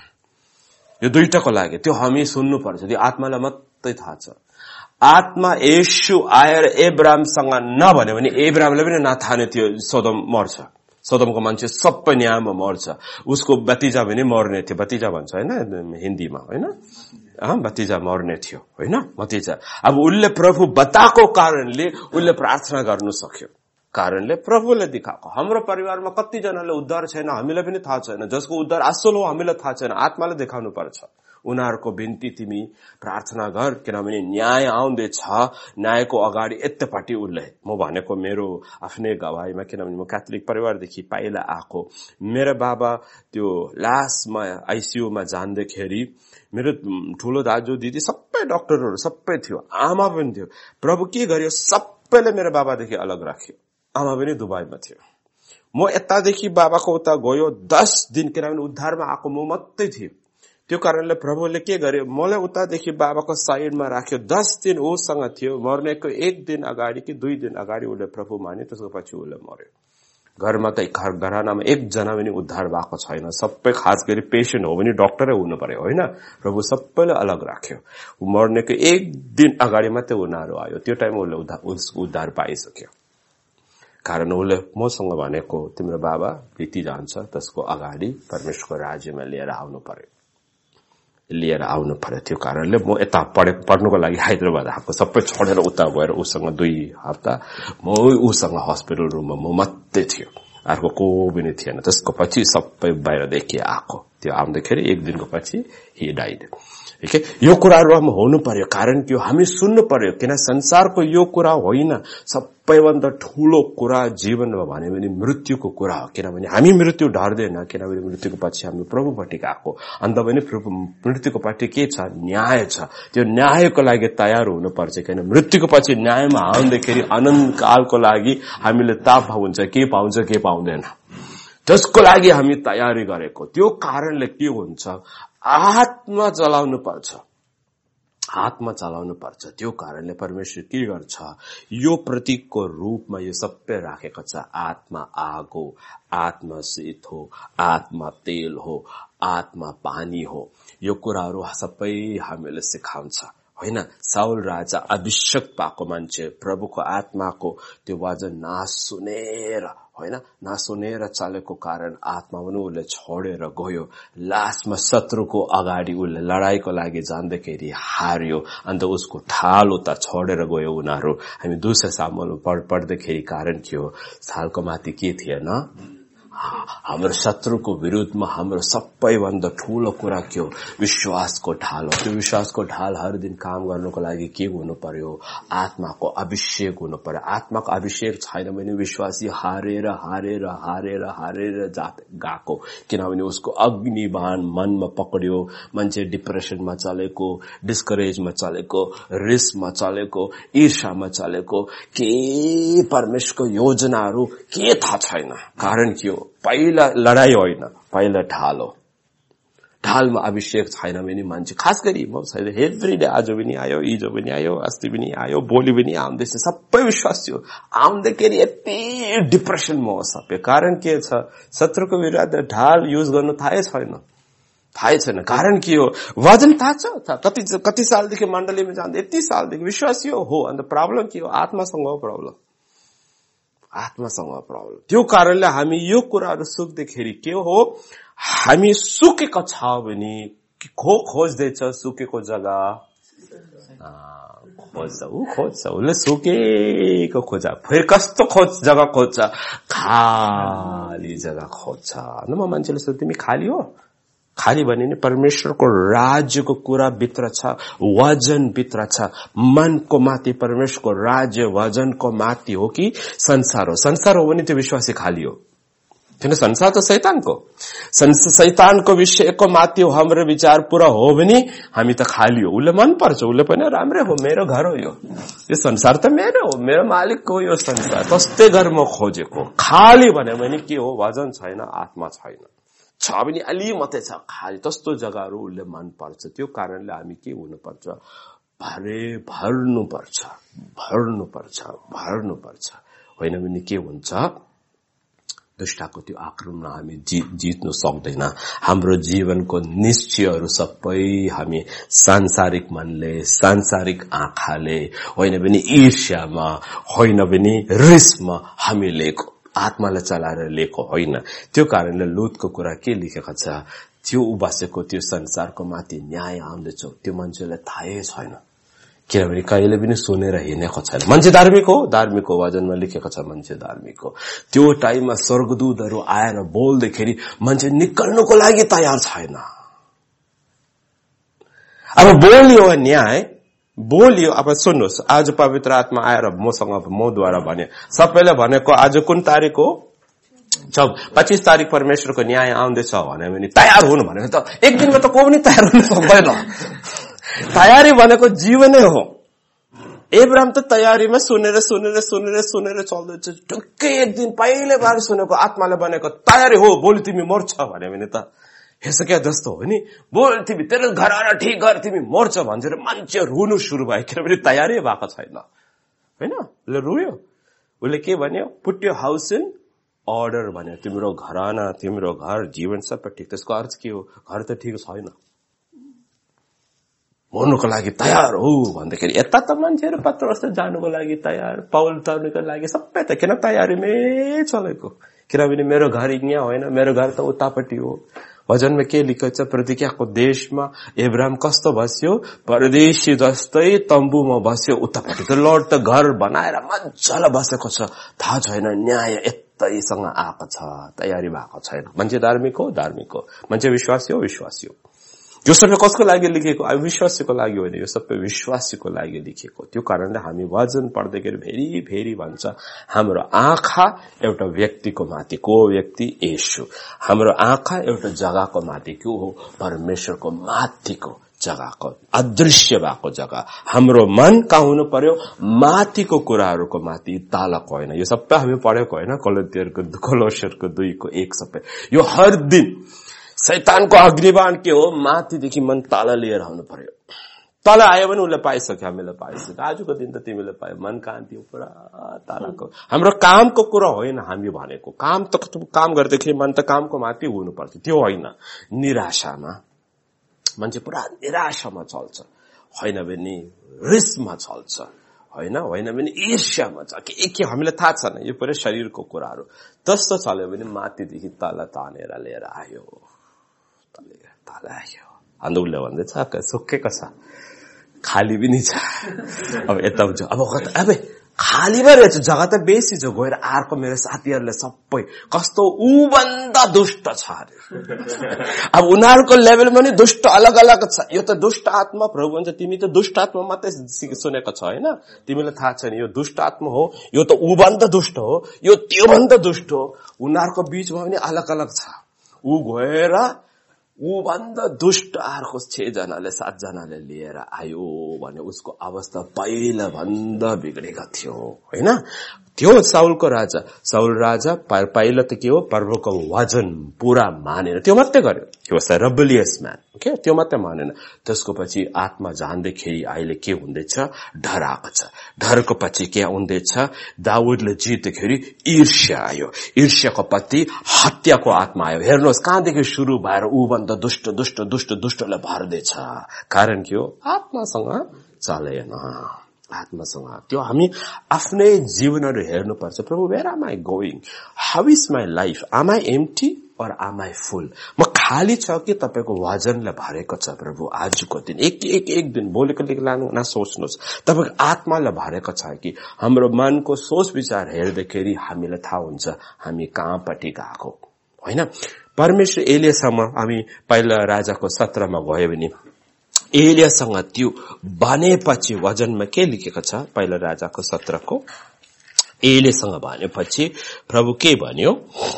यो दुईटाको लागि त्यो हामी सुन्नु पर्छ। त्यो आत्मालाई मात्रै थाहा छ। आत्मा येशू आएर एब्रामसँग नभन्यो भने एब्रामले पनि नथाने थियो सोदोम मर्छ। सोदोमको मान्छे सबै न्यायमा मर्छ। उसको भतिजा पनि मर्ने थियो। भतिजा भन्छ होइन हिन्दीमा होइन भतिजा मर्ने थियो होइन भतिजा। अब उसले प्रभु बताएको कारणले उसले प्रार्थना गर्नु सक्यो। कारणले प्रभुले देखाएको। हाम्रो परिवारमा कतिजनाले उद्धार छैन हामीलाई पनि थाहा छैन। जसको उद्धार असल हो हामीलाई थाहा छैन। आत्माले देखाउनु पर्छ। उनीहरूको बिन्ती तिमी प्रार्थना गर किनभने न्याय आउँदैछ। न्यायको अगाडि यत्तपट्टि उसले म भनेको मेरो आफ्नै गवाईमा किनभने म क्याथोलिक परिवारदेखि पहिला आएको। मेरो बाबा त्यो लास्टमा आइसियूमा जाँदाखेरि मेरो ठुलो दाजु दिदी सबै डाक्टरहरू सबै थियो। आमा पनि थियो। प्रभु के गर्यो सबैले मेरो बाबादेखि अलग राख्यो। आमा पनि दुबईमा थियो। म यतादेखि बाबाको उता गयो 10 दिन किनभने उद्धारमा आएको म मात्रै थिएँ। त्यो कारणले प्रभुले के गर्यो मलाई उतादेखि बाबाको साइडमा राख्यो। 10 दिन उसँग थियो। मर्नेको 1 दिन अगाडि कि 2 दिन अगाडि उसले प्रभु मान्यो। त्यसको पछि उसले मर्यो। घरमा त घरानामा एकजना पनि उद्धार भएको छैन। सबै खास गरी पेशेन्ट हो भने डाक्टरै हुनु पर्यो होइन। प्रभु सबैलाई अलग राख्यो। मर्नेको 1 दिन अगाडि मात्रै उनीहरू आयो। त्यो टाइम उसले उद्धार पाइसक्यो। कारण उसले मसँग भनेको तिम्रो बाबा बिति जान्छ त्यसको अगाडि परमेश्वरको राज्यमा लिएर आउनु पर्यो। त्यो कारणले म यता पढ्नुको लागि हैदराबाद आएको। सबै छोडेर उता गएर उसँग 2 हप्ता म उसँग हस्पिटल रुममा म मात्रै थियो। अर्को को पनि थिएन। त्यसको पछि सबै बाहिरदेखि आएको। त्यो आउँदाखेरि 1 दिनको पछि हि डाइड। यो कुराहरू हामी हुनु पर्यो। कारण के हामी सुन्नु पर्यो। किन संसारको यो कुरा होइन। सबैभन्दा ठूलो कुरा जीवनमा भन्यो भने मृत्युको कुरा हो। किनभने हामी मृत्यु डर्दैन किनभने मृत्युको पछि हामी प्रभुपट्टि गएको। अन्त पनि मृत्युको पछि के छ न्याय छ। त्यो न्यायको लागि तयार हुनुपर्छ। किन मृत्युको पछि न्यायमा आउँदाखेरि अनन्त कालको लागि हामीले ताप हुन्छ के पाउँछ के पाउँदैन त्यसको लागि हामी तयारी गरेको। त्यो कारणले के हुन्छ आत्मा चलाउनु पर्छ। त्यो कारणले परमेश्वर के गर्छ यो प्रतीकको रूपमा यो सबै राखेको छ। आत्मा आग हो, आत्मा शीत हो, आत्मा तेल हो, आत्मा पानी हो। यो कुराहरू सबै हामीले सिकाउँछ होइन। साउल राजा अभिषेक पाएको मान्छे, प्रभुको आत्माको त्यो वचन नसुनेर चलेको कारण आत्मा पनि उसले छोडेर गयो। लास्टमा शत्रुको अगाडि उसले लडाईको लागि जाँदाखेरि हार्यो, अन्त उसको ढाल उता छोडेर गयो उनीहरू। हामी 2 सामुएलमा पढ्दाखेरि कारण के हो, ढालको माथि के थिएन, हाम्रो शत्रुको विरुद्धमा हाम्रो सबैभन्दा ठूलो कुरा के हो, विश्वासको ढाल हो। त्यो विश्वासको ढाल हर दिन काम गर्नको लागि के हुनु पर्यो, आत्माको अभिषेक हुनु पर्यो। आत्माको अभिषेक छैन भने विश्वासी हारेर गएको, किनभने उसको अग्निबाण मनमा पक्रियो। मान्छे डिप्रेसनमा चलेको, डिस्करेजमा चलेको, रिसमा चलेको, ईर्ष्यामा चलेको, के परमेश्वरको योजनाहरू के थाहा छैन। कारण के हो, पहिला लडाई होइन, पहिला ढाल हो। ढालमा अभिषेक छैन भने मान्छे, खास गरी म एभ्री डे, आज पनि आयो, हिजो पनि आयो, अस्ति पनि आयो, भोलि पनि आउँदैछ, सबै विश्वासी हो, आउँदाखेरि यति डिप्रेसनमा हो सबै। कारण के छ, शत्रुको विरुद्ध ढाल युज गर्नु थाहै छैन। कारण के हो, वजन थाहा छ, कति सालदेखि मण्डलीमा जाँदा, यति सालदेखि विश्वासी हो। अन्त प्रब्लम के हो, आत्मासँग हो प्रब्लम। त्यो कारणले हामी यो कुराहरू सुक्दाखेरि के हो, हामी सुकेको छ भने खोज्दैछ, सुकेको जग्गा खोज्छ, उसले सुकेको खोजा, फेरि कस्तो जग्गा खोज्छ, खाली जग्गा खोज्छ। न म मान्छेले सोध्छु, तिमी खाली हो? खाली भने नि परमेश्वरको राज्यको कुरा भित्र छ, वजन भित्र छ। मनको माथि परमेश्वरको राज्य वजनको माथि हो कि संसार हो? संसार हो भने त्यो विश्वासी खाली हो, किन संसार त शैतानको विषयको माथि हो। हाम्रो विचार पूरा हो भने हामी त खाली हो। उसले मन पर्छ, उसले पनि राम्रै हो, मेरो घर हो, यो संसार त मेरो हो, मेरो मालिक हो यो संसार, कस्तै घर म खोजेको। खाली भन्यो भने के हो, वजन छैन, आत्मा छैन, छ भने अलि मात्रै छ, खाली त्यस्तो जग्गाहरू उसले मन पर्छ। त्यो कारणले हामी के हुनुपर्छ, भर्नु पर्छ। होइन भने के हुन्छ, दुष्टको त्यो आक्रमण हामी जित्नु सक्दैन। हाम्रो जीवनको निश्चयहरू सबै हामी सांसारिक मनले, सांसारिक आँखाले, होइन भने ईर्ष्यामा, होइन भने रिसमा हामी लिएको, आत्मालाई चलाएर लिएको होइन। त्यो कारणले लुतको कुरा के लेखेको छ, त्यो बसेको त्यो संसारको माथि न्याय आउँदैछ, त्यो मान्छेलाई थाहै छैन, किनभने कहिले पनि सुनेर हिँडेको छैन। मान्छे धार्मिक हो, वचनमा लेखेको छ मान्छे धार्मिक हो। त्यो टाइममा स्वर्गदूतहरू आएर बोल्दाखेरि मान्छे निकल्नुको लागि तयार छैन। अब बोलियो न्याय, अब सुन्नुहोस्, आज पवित्र आत्मा आएर मद्वारा भने, सबैले भनेको आज कुन तारिक हो, 25 तारिक परमेश्वरको न्याय आउँदैछ भन्यो भने तयार हुनु भनेको त एक दिनमा त को पनि तयार हुन सक्दैन। तयारी भनेको जीवनै हो। एब्राम त तयारीमा सुनेर चल्दैछ, ढुक्कै एक दिन पहिले बार सुनेको आत्माले भनेको तयारी हो, भोलि तिमी मर्छ भन्यो भने त हेसक्या जस्तो हो नि, बोल तिमी तेरो घरवाला ठिक गर, तिमी मर्छ भन्छ, मान्छे रुनु सुरु भयो, किनभने तयारी भएको छैन। होइन, उसले रुयो। उसले के भन्यो, put your house in order भन्यो, तिम्रो घराना, तिम्रो घर, जीवन सबै ठिक। त्यसको अर्थ के हो, घर त ठिक छैन, मर्नुको लागि तयार हो भन्दाखेरि यता त मान्छेहरू पत्रोस जानुको लागि तयार, पाउल तर्नुको लागि सबै त किन तयारीमै चलेको, किनभने मेरो घर यहाँ होइन, मेरो घर त उतापट्टि हो। वचनमा के लेखेको छ, प्रतिज्ञाको देशमा एब्राम कस्तो बस्यो, परदेशी जस्तै तम्बुमा बस्यो उतापट्टि। त लर्ड त घर बनाएर मजाले बसेको छ, थाहा छैन न्याय यतैसँग आएको छ, तयारी भएको छैन। मान्छे धार्मिक हो, मान्छे विश्वासी हो। यो सबै कसको लागि लेखेको, अविश्वासीको लागि होइन, यो सबै विश्वासीको लागि लेखेको। त्यो कारणले हामी वचन पढ्दाखेरि फेरि भन्छ, हाम्रो आँखा एउटा व्यक्तिको माथि, को व्यक्ति, येशू। हाम्रो आँखा एउटा जग्गाको माथि, को हो, परमेश्वरको माथिको जग्गाको, अदृश्य भएको जग्गा। हाम्रो मन कहाँ हुनु पर्यो, माथिको कुराहरूको माथि, तालको होइन। यो सबै हामी पढेको होइन, कोलोस्यरको 2:1 सबै। यो हर दिन शैतानको अग्निबाण के हो, माथिदेखि मन ताला लिएर आउनु पर्यो। तल आयो भने उसले पाइसक्यो, हामीले पाइसक्यो। आजको दिन त तिमीले पायो, मन कहाँ थियो, पुरा तालाको। हाम्रो कामको कुरा होइन हामी भनेको, काम गर्दाखेरि मन त कामको माथि हुनुपर्छ, त्यो होइन। निराशामा मान्छे पुरा निराशामा चल्छ, होइन भने रिसमा चल्छ, होइन भने ईर्ष्यामा छ, के हामीलाई थाहा छैन, यो पुरै शरीरको कुराहरू। त्यस्तो चल्यो भने माथिदेखि तल तानेर लिएर आयो, तल आयो। अन्त उसले भन्दैछ सुकेको छ, खाली पनि छ। अब यता हुन्छ, अब खालीमा रहेछ, जग्गा त बेसी छ। गएर अर्को मेरो साथीहरूले सबै कस्तो उभन्दा दुष्ट छ अरे। अब उनीहरूको लेभलमा नि दुष्ट अलग अलग छ। यो त दुष्ट आत्मा, प्रभु भन्छ तिमी त दुष्ट आत्मा मात्रै सुनेको छ, होइन? तिमीलाई थाहा छैन यो दुष्ट आत्मा हो, यो त उभन्दा दुष्ट हो, यो त्योभन्दा दुष्ट हो। उनीहरूको बीचमा पनि अलग अलग छ। ऊ गएर ऊ भन्दा दुष्ट अर्को 6 जनाले 7 जनाले लिएर आयो भने उसको अवस्था पहिला भन्दा बिग्रेको थियो, होइन? त्यो साउलको राजा, साउल राजा पहिला त के हो, प्रभुको वचन पूरा मानेन, त्यो मात्रै गर्यो। He was a rebellious man, okay? त्यो मात्रै मानेन। त्यसको पछि आत्मा जान्दाखेरि अहिले के हुँदैछ, डर आएको छ। डरको पछि के हुँदैछ, दाउदले जित्दाखेरि ईर्ष्या आयो, ईर्ष्याको पछि हत्याको आत्मा आयो। हेर्नुहोस् कहाँदेखि सुरु भएर ऊ भन्दा दुष्टले भर्दैछ। कारण के हो, आत्मासँग चलेन, आत्मासँग। त्यो हामी आफ्नै जीवनहरू हेर्नुपर्छ। प्रभु, where am I going, how is my life, am I empty or am I full? म खाली छ कि तपाईको वजनले भरेको छ? प्रभु, आजको दिन एक दिन भोलिको लागि लानु नसोच्नुहोस्, तपाईको आत्माले भरेको छ कि? हाम्रो मनको सोच विचार हेर्दाखेरि हामीलाई थाहा हुन्छ हामी कहाँपट्टि गएको, होइन? परमेश्वर एलियासँग हामी पहिला राजाको 17 मा गयो भने एलियासँग त्यो बनेपछि वचनमा के लेखेको छ? पहिला राजाको 17 को एलियासँग भनेपछि प्रभु के भन्यो?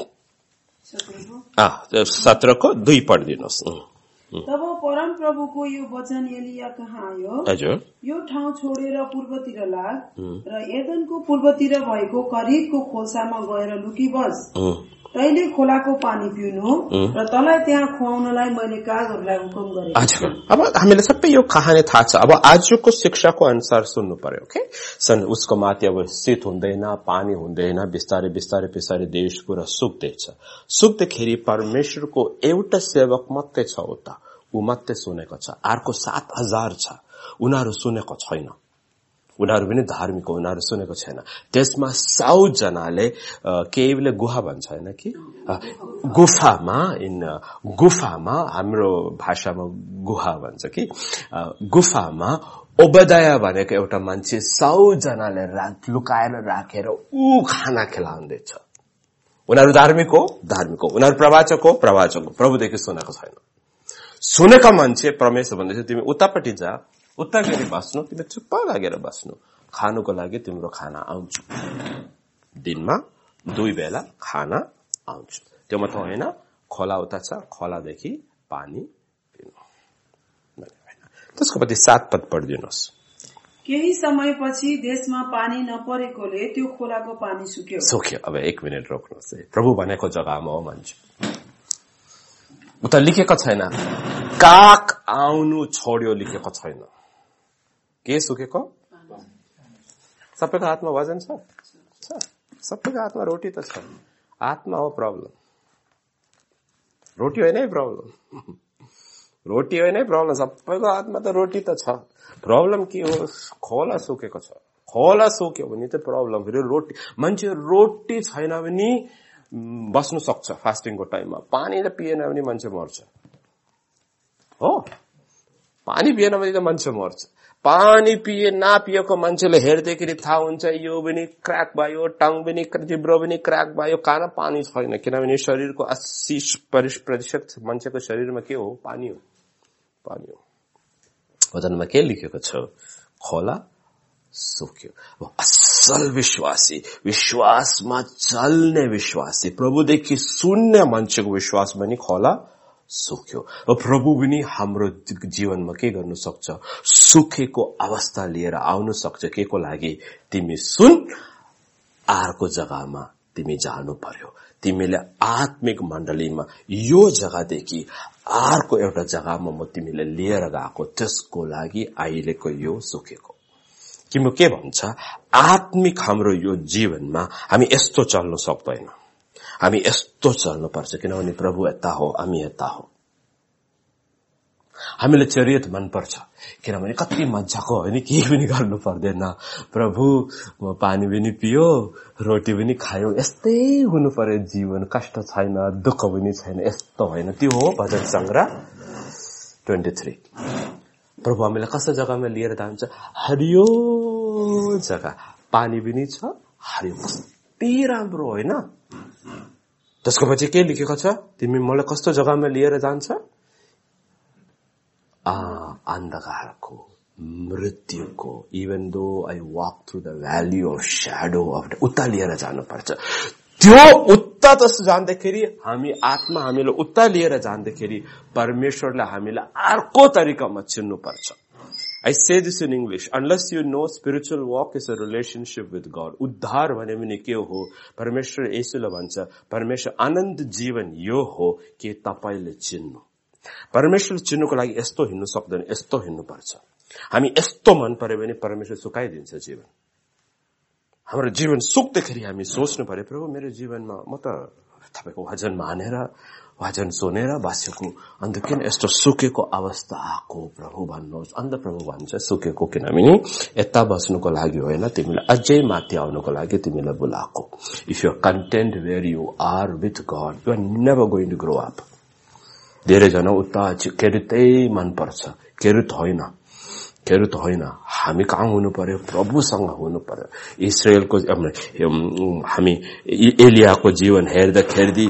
17 को 2 पढिदिनुहोस्। तब परम प्रभुको यो वचन एलिया कहाँ आयो, हजुर, यो ठाउँ छोडेर पूर्वतिर लाग र एदनको पूर्वतिर भएको करीबको खोल्सामा गएर लुकी बस। तैले खोलाको पानी पिउनु र तँलाई त्यहाँ खुवाउनलाई मैले कागहरूलाई हुकुम गरेँ। अच्छा, अब हामीले सबै यो कहानी थाहा छ। अब आजको शिक्षाको अनुसार सुन्नु पर्यो, ओके? उसको माथि अब शीत हुँदैन, पानी हुँदैन, बिस्तारै देश पुरा सुक्दैछ। सुक्दाखेरि परमेश्वरको एउटा सेवक मात्रै छ उता, ऊ मात्रै सुनेको छ। अर्को 7000 छ, उनीहरू सुनेको छैन। उनीहरू पनि धार्मिक हो, उनीहरू सुनेको छैन। त्यसमा 100 जनाले केहीले गुहा भन्छ, होइन कि? गुफामा हाम्रो भाषामा गुहा भन्छ कि? गुफामा ओबदया भनेको एउटा मान्छे 100 जनाले लुकाएर राखेर ऊ खाना खिलाउँदैछ। उनीहरू धार्मिक हो, उनीहरू प्रवाचक हो, प्रभुदेखि सुनेको छैन। सुनेका मान्छे परमेश्वर भन्दैछ तिमी उतापट्टि जा, उता गएर बस्नु, तिमी चुप्प लागेर बस्नु, खानुको लागि तिम्रो खाना आउँछु, दिनमा 2 बेला खाना आउँछु। त्यो मात्र होइन, खोला उता छ, खोलादेखि पानी पिउनु। त्यसको पछि 7 पद पढिदिनुहोस्। केही समयपछि देशमा पानी नपरेकोले त्यो खोलाको पानी सुक्यो। अब 1 मिनट रोक्नुहोस्। प्रभु भनेको जग्गामा हो मान्छे, उता लेखेको छैन काग आउनु छोड्यो, लेखेको छैन। के सुकेको? सबैको हातमा वजन छ, सबैको हातमा रोटी त छ। आत्मा हो प्रब्लम, रोटी होइन है प्रब्लम, रोटी होइन है प्रब्लम। सबैको हातमा त रोटी त छ। प्रब्लम के हो? खोला सुकेको छ। खोला सुक्यो भने त प्रब्लम। फेरि रोटी, मान्छे रोटी छैन भने बस्नु सक्छ फास्टिङको टाइममा, पानी त पिएन भने मान्छे मर्छ, हो? पानी पिएन भने त मान्छे मर्छ। पानी नपिएको मान्छेले हेर्दाखेरि थाहा हुन्छ यो पनि क्र्याक भयो, टाङ पनि, जिब्रो पनि क्र्याक भयो, कारण पानी छैन। किनभने शरीरको 80% मान्छेको शरीरमा के हो? पानी हो। वचनमा के लेखेको छ? खोला सुक्यो। असल विश्वासी, विश्वासमा चल्ने विश्वासी, प्रभुदेखि सुन्ने मान्छेको विश्वास पनि खोला सुक्यो। र प्रभु पनि हाम्रो जीवनमा के गर्नु सक्छ? सुकेको अवस्था लिएर आउनु सक्छ। के को लागि? तिमी सुन, अर्को जग्गामा तिमी जानु पर्यो। तिमीले आत्मिक मण्डलीमा यो जग्गादेखि अर्को एउटा जग्गामा म तिमीले लिएर गएको, त्यसको लागि अहिलेको यो सुकेको। तिम्रो के भन्छ? आत्मिक हाम्रो यो जीवनमा हामी यस्तो चल्नु सक्दैन, हामी यस्तो चल्नुपर्छ। किनभने प्रभु यता हो, हामी यता हो। हामीलाई चरियत मनपर्छ किनभने कति मजाको होइन, केही पनि गर्नु पर्दैन, प्रभु म पानी पनि पियो रोटी पनि खायो, यस्तै हुनु पर्यो जीवन, कष्ट छैन दुःख पनि छैन, यस्तो होइन। त्यो हो भजन संग्रह 23। प्रभु हामीलाई कस्तो जग्गामा लिएर जान्छ? हरियो जग्गा, पानी पनि छ, हरियो, कति राम्रो होइन। त्यसको पछि के लेखेको छ? तिमी मलाई कस्तो जग्गामा लिएर जान्छ? अन्धकारको, मृत्युको, even though I walk through the valley of shadow of, उता लिएर जानुपर्छ। त्यो उता जस्तो जाँदाखेरि हामी आत्मा हामीलाई उता लिएर जाँदाखेरि परमेश्वरले हामीलाई अर्को तरिकामा चिन्नुपर्छ। I say this in English. Unless you know spiritual walk is a relationship with God. उद्धार भने पनि के हो? परमेश्वर येशूले भन्छ, परमेश्वर आनन्द जीवन यो हो कि तपाईले चिन्नु। परमेश्वरले चिन्नुको लागि यस्तो हिँड्नु सक्दैन, यस्तो हिँड्नुपर्छ। हामी यस्तो मन पर्यो भने परमेश्वर सुकाइदिन्छ जीवन। हाम्रो जीवन सुक्दाखेरि हामी सोच्नु पर्यो, प्रभु मेरो जीवनमा म त तपाईको वचन मानेर वचन सुनेर बसेको, अन्त किन यस्तो सुकेको अवस्था आएको प्रभु भन्नुहोस्। अन्त प्रभु भन्छ सुकेको किनभने यता बस्नुको लागि होइन, तिमीलाई अझै माथि आउनुको लागि तिमीलाई बोलाएको। If you are content where you are with God, you are never going to grow up. धेरैजना उता केरुतै मनपर्छ, केरुत होइन, हामी कहाँ हुनु पर्यो? प्रभुसँग हुनु पर्यो। इस्राएलको हामी एलियाको जीवन हेर्दाखेरि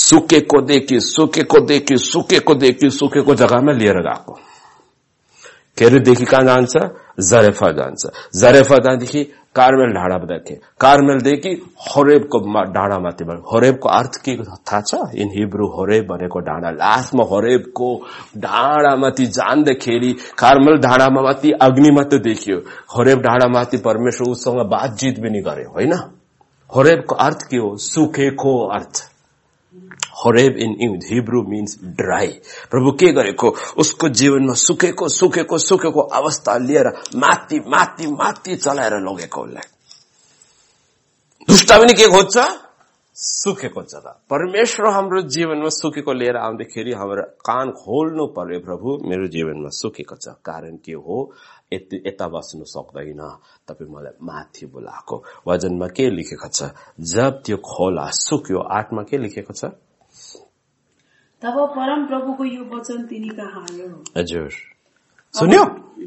सुकेको जग्गामा लिएर गएको। केरुतदेखि कहाँ जान्छ? जरेफा जान्छ, जरेफा जाँदेखि कार्मेल ढाडा देखे, कार्मेलदेखि होरेबको डाँडामाथि। होरेबको अर्थ के थाहा छ? इन हिब्रू होरेब भनेको डाँडा। लास्टमा होरेबको डाँडामाथि जाँदाखेरि कार्मेल डाँडामा माथि अग्नि मात्र देखियो। होरेब डाँडामाथि परमेश्वर उसँग बातचित पनि गरे होइन। होरेबको अर्थ के हो? सुकेको अर्थ। Horeb in Hebrew means dry. प्रभु के गरेको? उसको जीवनमा सुकेको अवस्था लिएर माथि चलाएर लगेको उसलाई। दुष्ट पनि के खोज्छ? सुकेको जग्गा। परमेश्वर हाम्रो जीवनमा सुकेको लिएर आउँदाखेरि हाम्रो कान खोल्नु पर्यो, प्रभु मेरो जीवनमा सुकेको छ, कारण के हो? यता बस्नु सक्दैन, तपाई मलाई माथि बोलाएको। वचनमा के लेखेको छ? जब त्यो खोला सुक्यो, आत्मा के लेखेको छ? तब परम प्रभुको यो वचन तिनी कहाँ आयो। हजुर सुन्यो?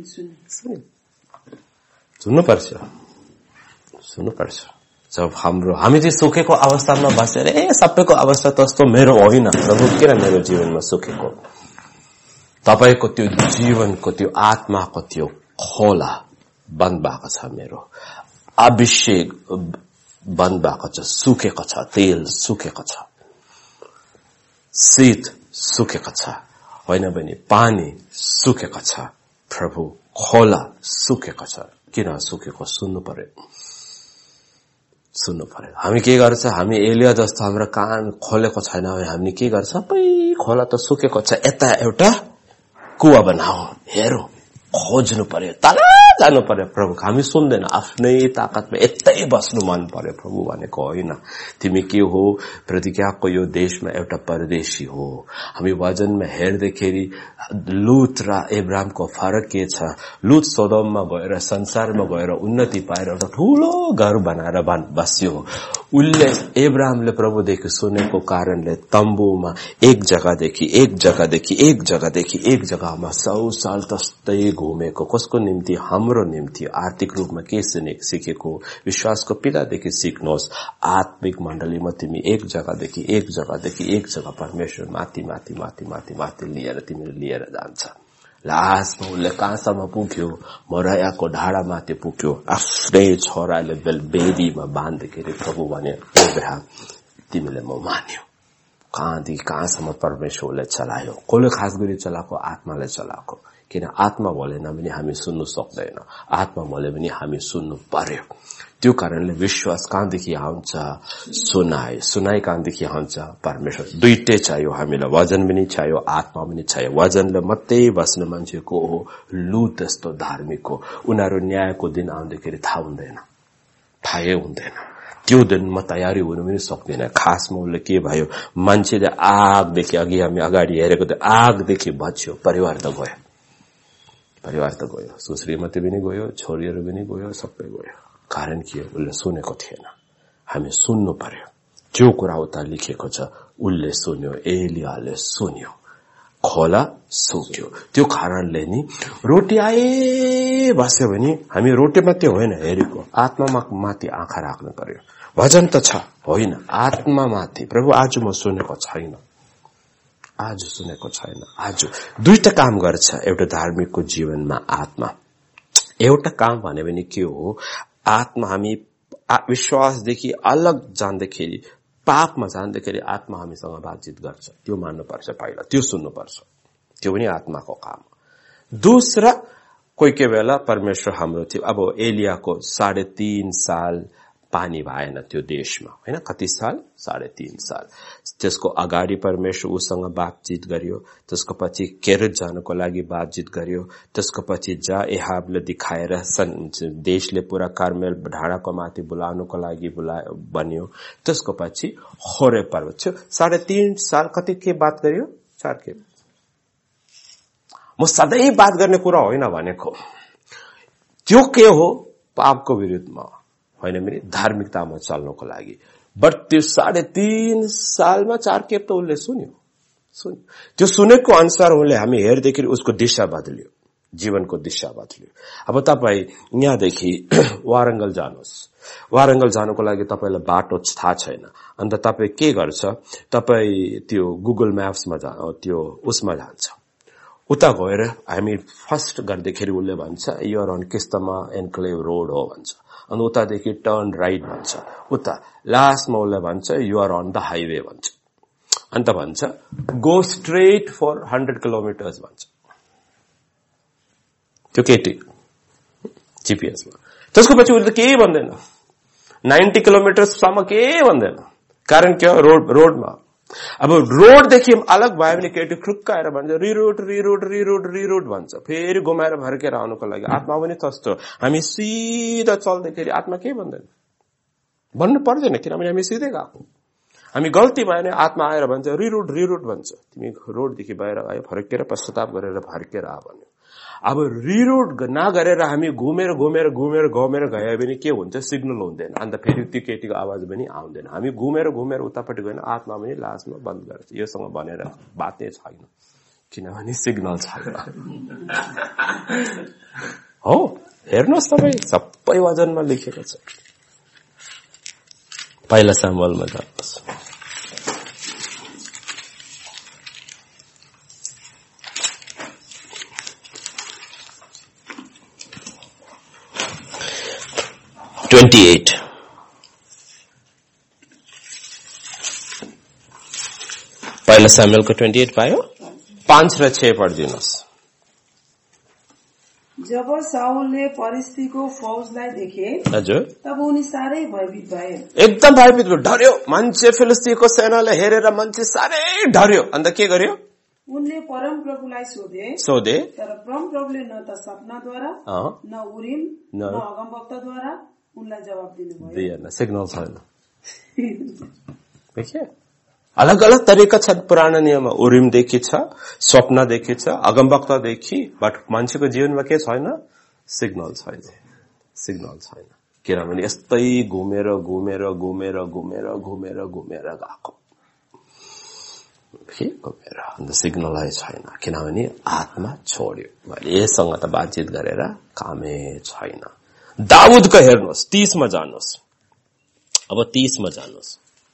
सुन्नुपर्छ। जब हामी चाहिँ सुकेको अवस्थामा बसेर सबैको अवस्था तस्तो मेरो होइन, प्रभु किन मेरो जीवनमा सुकेको? तपाईको त्यो जीवनको त्यो आत्माको त्यो खोला बन्द भएको छ, मेरो अभिषेक बन्द भएको छ, सुकेको छ, तेल सुकेको छ, शीत सुकेको छ, होइन भने पानी सुकेको छ, प्रभु खोला सुकेको छ। किन सुकेको? सुन्नु पर्यो। हामी के गर्छ? हामी एलिया जस्तो हाम्रो कान खोलेको छैन भने हामी के गर्छ? सबै खोला त सुकेको छ, यता एउटा कुवा बनाऊ, हेरौ, खोज्नु पर्यो, तल जानु पर्यो। प्रभु हामी सुन्दैन, आफ्नै ताकतमा यतै बस्नु मन पर्यो। प्रभु भनेको होइन, तिमी के हो? प्रतिज्ञाको यो देशमा एउटा परदेशी हो। हामी वचनमा हेर्दाखेरि लुत र एब्रामको फरक के छ? लुत सोदोममा गएर संसारमा गएर उन्नति पाएर एउटा ठूलो घर बनाएर बस्यो। उसले एब्रामले प्रभुदेखि सुनेको कारणले तम्बुमा एक जग्गामा 100 साल तस्तै घुमेको। कसको निम्ति? हाम्रो निम्ति। आर्थिक रूपमा के सिकेको? विश्वासको पितादेखि सिक्नुहोस्। आत्मिक मण्डलीमा तिमी एक जग्गादेखि एक जग्गा परमेश्वर माथि लिएर तिमीले लिएर जान्छ। लास्टमा उसले कहाँसम्म पुग्यो? मोरायाको ढाडामाथि पुग्यो। आफ्नै छोराले बेदीमा बाँध्दाखेरि प्रभु भने, एब्राहम तिमीले म मान्यो। कहाँदेखि कहाँसम्म परमेश्वरले चलायो। कसले खास गरी चलाएको? आत्माले चलाएको। किन? आत्मा बोलेन भने हामी सुन्नु सक्दैन, आत्मा बोले भने हामी सुन्नु पर्यो। त्यो कारणले विश्वास कहाँदेखि आउँछ? सुनाई कहाँदेखि आउँछ? परमेश्वर। दुईटै चाहियो हामीलाई, वचन पनि चाहियो, आत्मा पनि चाहियो। वचनले मात्रै बस्ने मान्छेको हो लुत यस्तो धार्मिक हो। उनीहरू न्यायको दिन आउँदाखेरि थाहै हुँदैन। त्यो दिनमा तयारी हुनु पनि सक्दैन। खासमा उसले के भयो, मान्छेले आगदेखि अघि हामी अगाडि हेरेको त आगदेखि बच्यो, परिवार त गयो, सुश्रीमती पनि गयो, छोरीहरू पनि गयो, सबै गयो। कारण के हो, उसले सुनेको थिएन। हामी सुन्नु पर्यो। जो कुरा उता लेखेको छ उसले सुन्यो, एलियाले सुन्यो, खोला सुक्यो। त्यो कारणले नि रोटी आए बस्यो भने हामी रोटी मात्रै होइन हेरेको, आत्मा माथि आँखा राख्नु पर्यो। भजन त छ होइन, आत्मा माथि। प्रभु आज म सुनेको छैन, आज दुईटा काम गर्छ एउटा धार्मिकको जीवनमा आत्मा। एउटा काम भन्यो भने के हो, आत्मा हामी विश्वासदेखि अलग जान्दाखेरि, पापमा जान्दाखेरि आत्मा हामीसँग बातचित गर्छ। त्यो मान्नुपर्छ पहिला, त्यो सुन्नुपर्छ, त्यो पनि आत्माको काम। दूसरा, कोही बेला परमेश्वर हाम्रो थियो। अब एलियाको 3.5 साल पानी भएन त्यो देशमा, होइन? कति साल? 3.5 साल। त्यसको अगाडि परमेश्वर उसँग बातचित गर्यो, त्यसको पछि केरत जानको लागि बातचित गर्यो, त्यसको पछि एहाबले दिखाएर देशले पूरा कार्मेल ढाडाको माथि बोलाउनको लागि बन्यो। त्यसको पछि होरेब पर्वत थियो। 3.5 साल कति के बात गर्यो? 4 के। म सधैँ बात गर्ने कुरा होइन भनेको, त्यो के हो, पापको विरुद्धमा होइन भने धार्मिकतामा चल्नको लागि। बट त्यो 3.5 सालमा 4 खेप त उसले सुन्यो। त्यो सुनेको अनुसार उसले हामी हेर्दाखेरि उसको दिशा बदल्यो, जीवनको दिशा बदल्यो। अब तपाईँ यहाँदेखि वारङ्गल जानुहोस्, वारङ्गल जानको लागि तपाईँलाई बाटो थाहा छैन, अन्त तपाईँ के गर्छ, तपाईँ त्यो गुगल म्याप्समा त्यो उसमा जान्छ। उता गएर हामी फर्स्ट गर्दाखेरि उसले भन्छ यो रन किस्तमा एन्क्लेभ रोड हो भन्छ, अनि उतादेखि टर्न राइट भन्छ, उता लास्टमा उसले भन्छ युआर अन द हाइवे भन्छ, अन्त भन्छ गो स्ट्रेट फर 100 किलोमिटर्स भन्छ। त्यो केटी जीपीएसमा। त्यसको पछि उसले केही भन्दैन, 90 किलोमिटरसम्म केही भन्दैन। कारण के हो, रोडमा। अब रोडदेखि अलग भयो भने केटी खुक्क आएर भन्छ रिरोड भन्छ, फेरि घुमाएर फर्केर आउनुको लागि। आत्मा पनि त्यस्तो, हामी सिधा चल्दाखेरि आत्मा केही भन्दैन, भन्नु पर्दैन, किनभने हामी सिधै गएको। हामी गल्ती भयो भने आत्मा आएर भन्छ रिरोड भन्छ, तिमी रोडदेखि बाहिर आयो, फर्केर पश्चाताप गरेर फर्केर आ भन्यो। अब रिरोड नगरेर हामी घुमेर गयो भने के हुन्छ, सिग्नल हुँदैन, अन्त फेरि त्यो केटीको आवाज पनि आउँदैन। हामी घुमेर उतापट्टि गएन, आत्मा पनि लास्टमा बन्द गर्छ। योसँग भनेर बातै छैन, किनभने सिग्नल छैन। हो, हेर्नुहोस् तपाईँ, सबै वचनमा लेखेको छ। पहिला सामुएलमा जानुहोस्। पहिला सामुएलको 28 पायो। 5 र 6 पढिदिनुहोस्। जब साउलले परिस्थितिको फौजलाई देखे, हजुर, तब उनी साह्रै भयभीत भए। एकदम भयभीत भयो, डर्यो। मान्छे फिलिस्तीको सेनालाई हेरेर मान्छे साह्रै डर्यो। अन्त के गर्यो, उनले परम प्रभुलाई सोधे, तर परम प्रभुले न त सपनाद्वारा, न उरिम, न अगमवक्ताद्वारा उनलाई जवाब दिनुभयो। सिग्नल छैन। देखिए, अलग अलग तरिका छ पुरानो नियममा। उरिमदेखि छ, स्वप्नदेखि छ, अगमवक्तादेखि, बट मान्छेको जीवनमा के छैन, सिग्नल छैन। किनभने यस्तै घुमेर गएको, अन्त सिग्नलै छैन, किनभने आत्मा छोड्यो। यससँग त बातचित गरेर कामै छैन। दाउदको हेर्नुहोस्, 30 मा जानुहोस्। अब 30 मा जानुहोस्।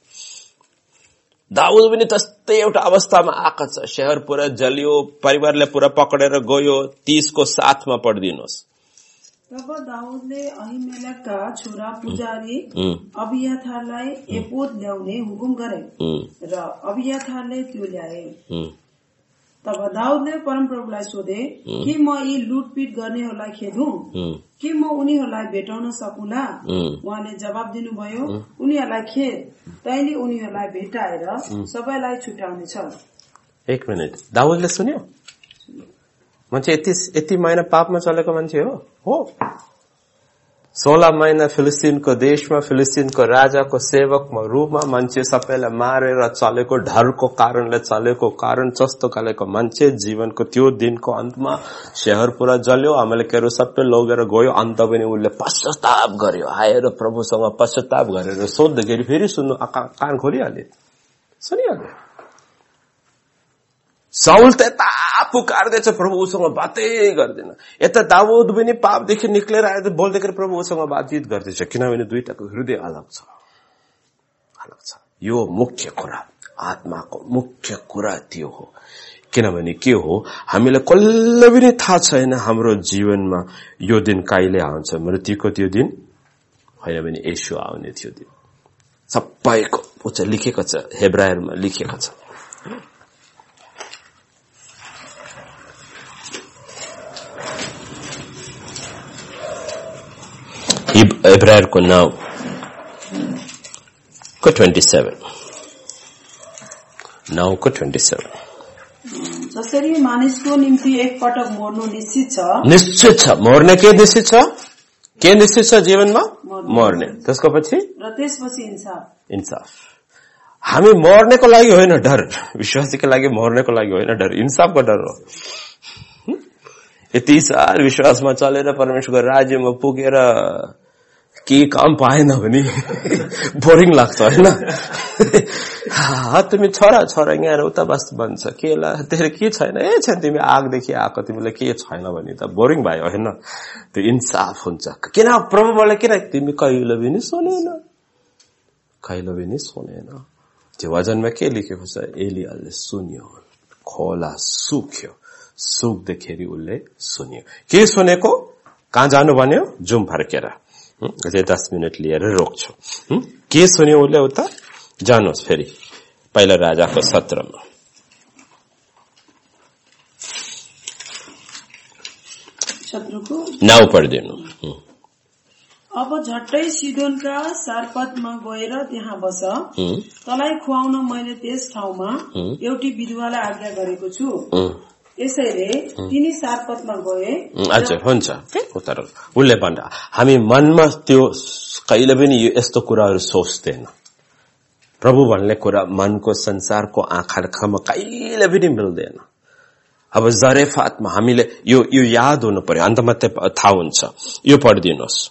दाउद पनि त्यस्तै एउटा अवस्थामा आएको छ, शहर पुरा जलियो, परिवारले पुरा पकडेर गयो। 30 को 7 मा पढिदिनुहोस्। तब दाउदले अहिमेलेकका छोरा पुजारी अबियाथारलाई एपोद ल्याउने हुकुम गरे र अबियाथारले त्यो ल्याए। तब दाउदले परमप्रभुलाई सोधे कि म यी लुटपिट गर्नेहरूलाई खेदौं कि म उनीहरूलाई भेटाउन सकुला? उहाँले जवाब दिनुभयो, उनीहरूलाई खेद, तैँले उनीहरूलाई भेटाएर सबैलाई छुटाउनेछ। 1 मिनट, दाउदले सुन्यो? मान्छे यति महिना पापमा चलेको मान्छे हो। 16 महिना फिलिस्तीनको देशमा फिलिस्तीनको राजाको सेवकमा रूपमा मान्छे सबैलाई मारेर चलेको डरको कारणले चलेको कारण जस्तो खालेको मान्छे जीवनको त्यो दिनको अन्तमा शहर पुरा जल्यो अमलेकीहरू सबै लगेर गयो अन्त पनि उसले पश्चाताप गर्यो आएर प्रभुसँग पश्चाताप गरेर सोध्दाखेरि फेरि सुन्नु कान खोलिहाल्यो सुनिहाल्यो साउल त यता पुकार्दैछ प्रभु उसँग बातै गर्दैन यता दाउद पनि पापदेखि निक्लेर आएर बोल्दाखेरि प्रभु उसँग बातचित गर्दैछ किनभने दुईटाको हृदय अलग छ यो मुख्य कुरा आत्माको मुख्य कुरा त्यो हो किनभने के हो हामीलाई कहिले पनि थाहा छैन हाम्रो जीवनमा यो दिन कहिले आउँछ मृत्युको त्यो दिन होइन भने येशू आउने त्यो दिन सबैको लेखेको छ हेब्रायरमा लेखेको छ इब्रायरको 9 को 27 9 को 27 जसरी मानिसको निम्ति एक पटक मर्नु निश्चित छ मर्ने के निश्चित छ जीवनमा मर्ने त्यसको पछि र त्यसपछि इन्साफ हामी मर्नेको लागि होइन डर विश्वासीको लागि मर्नेको लागि होइन डर इन्साफको डर हो यति साल विश्वासमा चलेर परमेश्वरको राज्यमा पुगेर के काम पाएन भने बोरिङ लाग्छ होइन तिमी छोरा यहाँ उता बस भन्छ के तेरो के छैन छैन तिमी आगदेखि आएको तिमीलाई के छैन भने त बोरिङ भयो होइन त्यो इन्साफ हुन्छ किन प्रभुले किन तिमी कहिले पनि सुनेन त्यो वचनमा के लेखेको छ एलियाले सुन्यो खोला सुक्यो सुक्दाखेरि उसले सुन्यो के सुनेको कहाँ जानु भन्यो जुम फर्केर 10 मिनट लिएर रोक्छु के सुन्यो उसले उता जानुहोस् फेरि पहिला राजाको 17 मा नाउ पढिदिनु अब झट्टै सिदोनका सारपतमा गएर त्यहाँ बस तँलाई खुवाउन मैले त्यस ठाउँमा एउटी विधवालाई आज्ञा गरेको छु यसैले तिनी सारपतमा गए अच्छा हुन्छ उत्तर उसले भन्छ हामी मनमा त्यो कहिले पनि यस्तो कुराहरू सोच्दैन प्रभु भन्ने कुरा मनको संसारको आँखामा कहिले पनि मिल्दैन अब जरेफातमा हामीले यो याद हुनु पर्यो अन्त मात्रै थाहा हुन्छ यो पढिदिनुहोस्